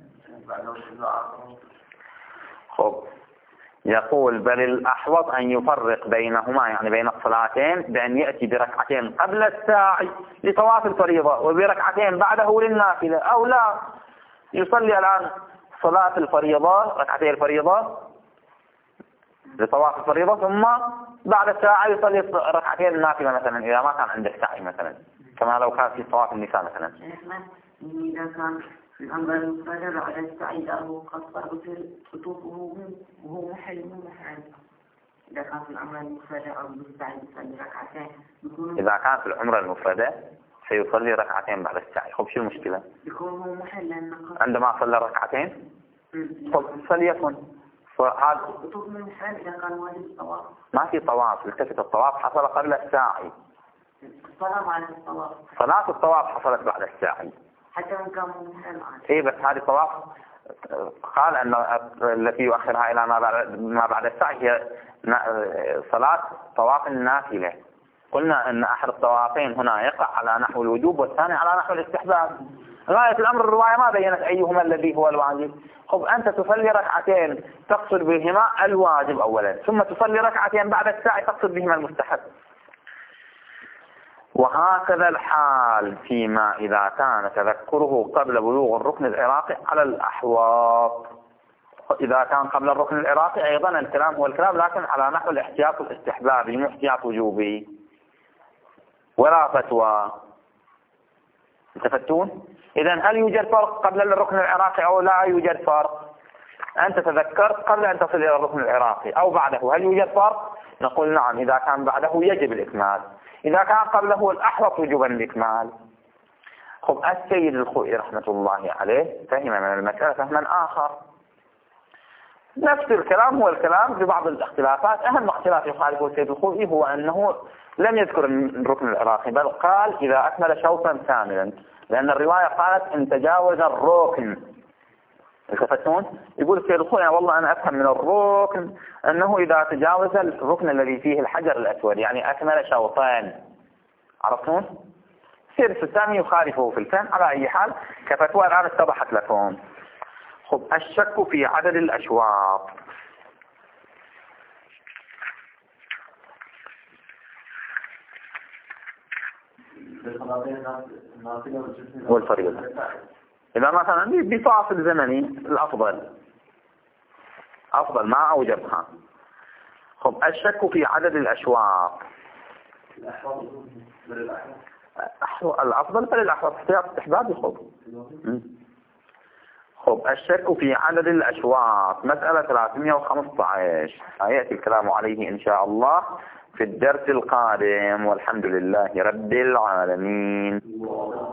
خب يقول بل الأحوط أن يفرق بينهما يعني بين الصلاتين بأن يأتي بركعتين قبل الساعي لطواف الفريضة وبركعتين بعده للنافلة، أو لا يصلي الآن صلاة الفريضة ركعتين الفريضة لطواف الفريضة ثم بعد الساعة يصلي ركعتين النافلة مثلا إذا ما كان عنده سعي مثلا، كما لو كان في طواف النساء مثلا. إذا كان الأمر المفرد على السعي له قد صار خطوطه وهو محل مو محل. إذا كان في الأمر المفرد أو بالسعي يصلي ركعتين. إذا كان في العمرة المفردة سيصلي ركعتين بعد السعي. خب شو المشكلة؟ يكون هو محل عندما صلى ركعتين خب فليكن هذا خطوط من محل إذا كان واجب الطواف. ما في طواف، التفت الطواف حصل قبل الساعي. الصلاة بعد الطواف. صلاة الطواف حصلت بعد الساعي. حتى وإن كان محل. إيه بس هذه الطواف قال أن التي يؤخرها إلى ما بعد ما بعد السعي هي صلاة طواف النافلة. قلنا أن أحد الطوافين هنا يقع على نحو الوجوب والثاني على نحو الاستحباب. غاية الأمر الرواية ما بينت أيهما الذي هو الواجب. خب أنت تصلي ركعتين تقصد بهما الواجب أولا، ثم تصلي ركعتين بعد الساعي تقصد بهما المستحب. وهكذا الحال فيما إذا كان تذكره قبل بلوغ الركن العراقي على الأحواط. إذا كان قبل الركن العراقي أيضا الكلام هو الكلام لكن على نحو الاحتياط الاستحبابي مو احتياط وجوبي ولا فتوى. تفتون؟ إذن هل يوجد فرق قبل الركن العراقي أو لا يوجد فرق؟ أنت تذكرت قبل أن تصل إلى الركن العراقي أو بعده، هل يوجد فرق؟ نقول نعم، إذا كان بعده يجب الإكمال، إذا كان قبله الأحوط وجوبا الإكمال. خب السيد الخوئي رحمة الله عليه فهم من المسألة فهما آخر. نفس الكلام هو الكلام ببعض الاختلافات. أهم اختلاف يخالفه السيد الخوئي هو أنه لم يذكر الركن العراقي، بل قال إذا أكمل شوطا كاملا، لأن الرواية قالت إن تجاوز الركن. التفتون يقول السيد الخوئي والله أنا أفهم من الركن أنه إذا تجاوز الركن الذي فيه الحجر الأسود يعني أكمل شوطان. عرفتون؟ السيد السيستاني يخالفه في الفهم. على أي حال كفتوى الآن اتضحت لكم. خب الشك في عدد الأشواط. والفريضة إذا مثلا بفاصل زمني الأفضل أفضل ما أوجبها. خب الشك في عدد الأشواط. الأفضل فللأحوط احتياط استحباب يخب. خب الشك في عدد الأشواط مسألة ثلاثمئة وخمسة عشر سيأتي الكلام عليه إن شاء الله في الدرس القادم، والحمد لله رب العالمين.